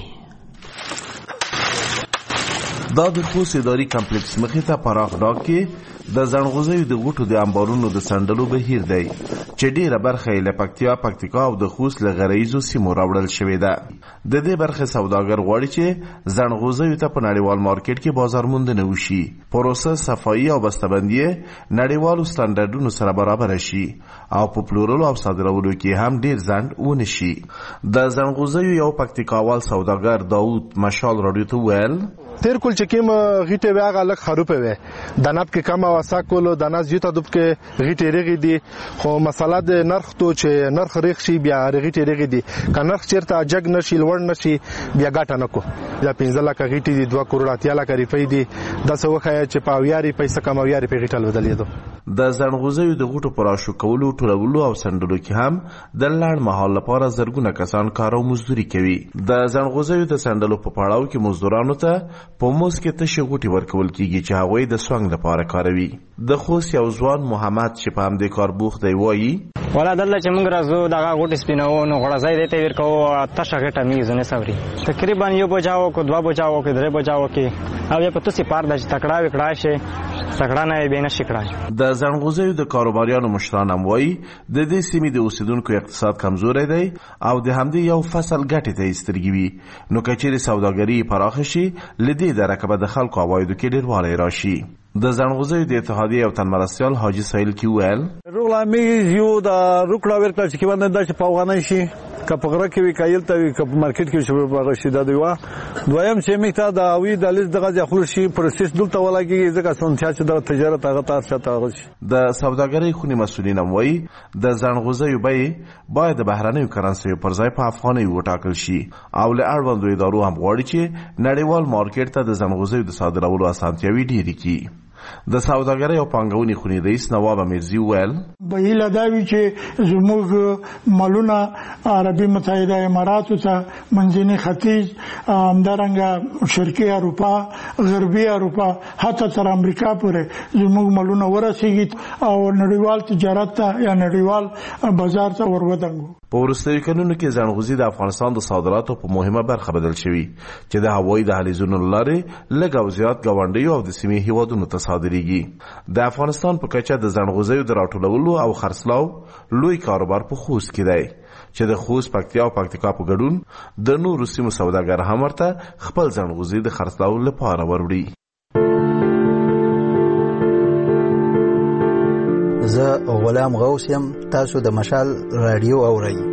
دا د خوست اداري کمپلیکس مخې ته پراخ ډاګ کې د زنغوزیو د غوټو د انبارونو د سندلو بهیر دی چې ډیره برخه له پکتیا، پکتیکا او د خوست له غریزو سیمو راوړل شوې ده. د دې برخه سوداګر غواړي چې زنغوزیو ته په نړیوال مارکیټ کې بازار موندنه وشي، پروسس، صفایي او بسته‌بندي نړیوالو سټانډرډونو سره برابر شي او په پلورلو او صادرولو کې هم ډیر ځنډ ونه شي. د زنغوزیو یو پکتیکاوال سوداګر داوود مشال رادیو ته ویل تیر کول چې کوم غیټه وی هغه لک خروپه وی دناب کې کم واسا کولو د ناز یوته دب کې غیټه ریغي دي خو مسله د نرخ تو چې نرخ ریخ شي بیا غیټه ریغي دي که نرخ چیرته جګ نشي لوړ نشي بیا ګټه نکو یا 15 لک غیټه دي 2 کروڑ اتیا لک ریفای دي د سوخه چې پاویاري پیسې کمویاري په غیټل بدلیدو. د زنغوزیو د غوټو پراشو کولو، ټولولو او سندلو کې هم د لړ مهال لپاره زرګونه کسان کار او مزدوري کوي. د زنغوزیو د سندلو په پړاو کې مزدورانو ته په موس کې تشه غوټي ورکول کیږي چې هغوی د سوانګ لپاره کاروي. د خوست یو ځوان محمد چې په همدې کار بوخت دی وایي ولا دلته چې موږ راځو دغه غوټي سپینو نو غړځای دی ته ورکو تشه غټه میز نه سوري تقریبا یو بجاو کو 2 بجاو کو 3 بجاو کې او په تاسو پار د تکړه وکړای شي تکړه نه به نه شکړای. د زنغوزیو د کاروباریانو مشران هم وایي د دې سیمې د اوسیدونکو اقتصاد کمزوري دی او د همدې یو فصل ګټې ته استرګوي نو کچېرې سوداګري پراخ شي لدې د رقابت د خلکو عوایدو کې ډیروالی راشي. د زنغوزیو د اتحادیې او تنمرستیال حاجی سهیل کی ویل روغلامی یو د روکړه ورکړه چې باندې د پاوغانای شي کپغره کې وی کایل ته کپ مارکیټ کې شو په شیدا دیوا دویم چې میته دا وی د لیز دغه ځخول شي پروسس دلته ولاږي ځکه سنتیا چې د تجارت هغه تاسو ته غوښي د سوداګرۍ خونی مسؤلین هم وایي د ځنغوزیو بیې باید د بهرنیو کرنسیو پر ځای په افغاني وټاکل شي او له اړوندو ادارو هم غواړي چې نړیوال مارکیټ ته د ځنغوزیو د صادرولو اسانتیاوي ډېرې کړي. د سوداګرۍ او پانګونې خونی رئیس نواب امیرزي ویل بهیله دا وی چې زموږ مالونه عربي متحده اماراتو ته منځني ختیځ همدارنګه شرقي اروپا غربي اروپا حتی تر امریکا پورې زموږ مالونه ورسیږي او نړیوال تجارت ته یا نړیوال بازار ته ورودنګو. په وروستیو کلونو کې ځنغوزي د افغانستان د صادراتو په مهمه برخه بدل شوی چې د هوایي دهلیزونو لارې لږ او زیات ګاونډیو او د سیمې هیوادونو ته صادریږي. د افغانستان په کچه د ځنغوزیو د راټولولو او خرڅلاو لوی کاروبار په خوست کې دی چې د خوست پکتیا او پکتیکا په ګډون د نورو سیمو سوداګر هم ورته خپل ځنغوزي د خرڅلاو لپاره وروړي. زه غلام غوث یم، تاسو د مشال رادیو اورئ.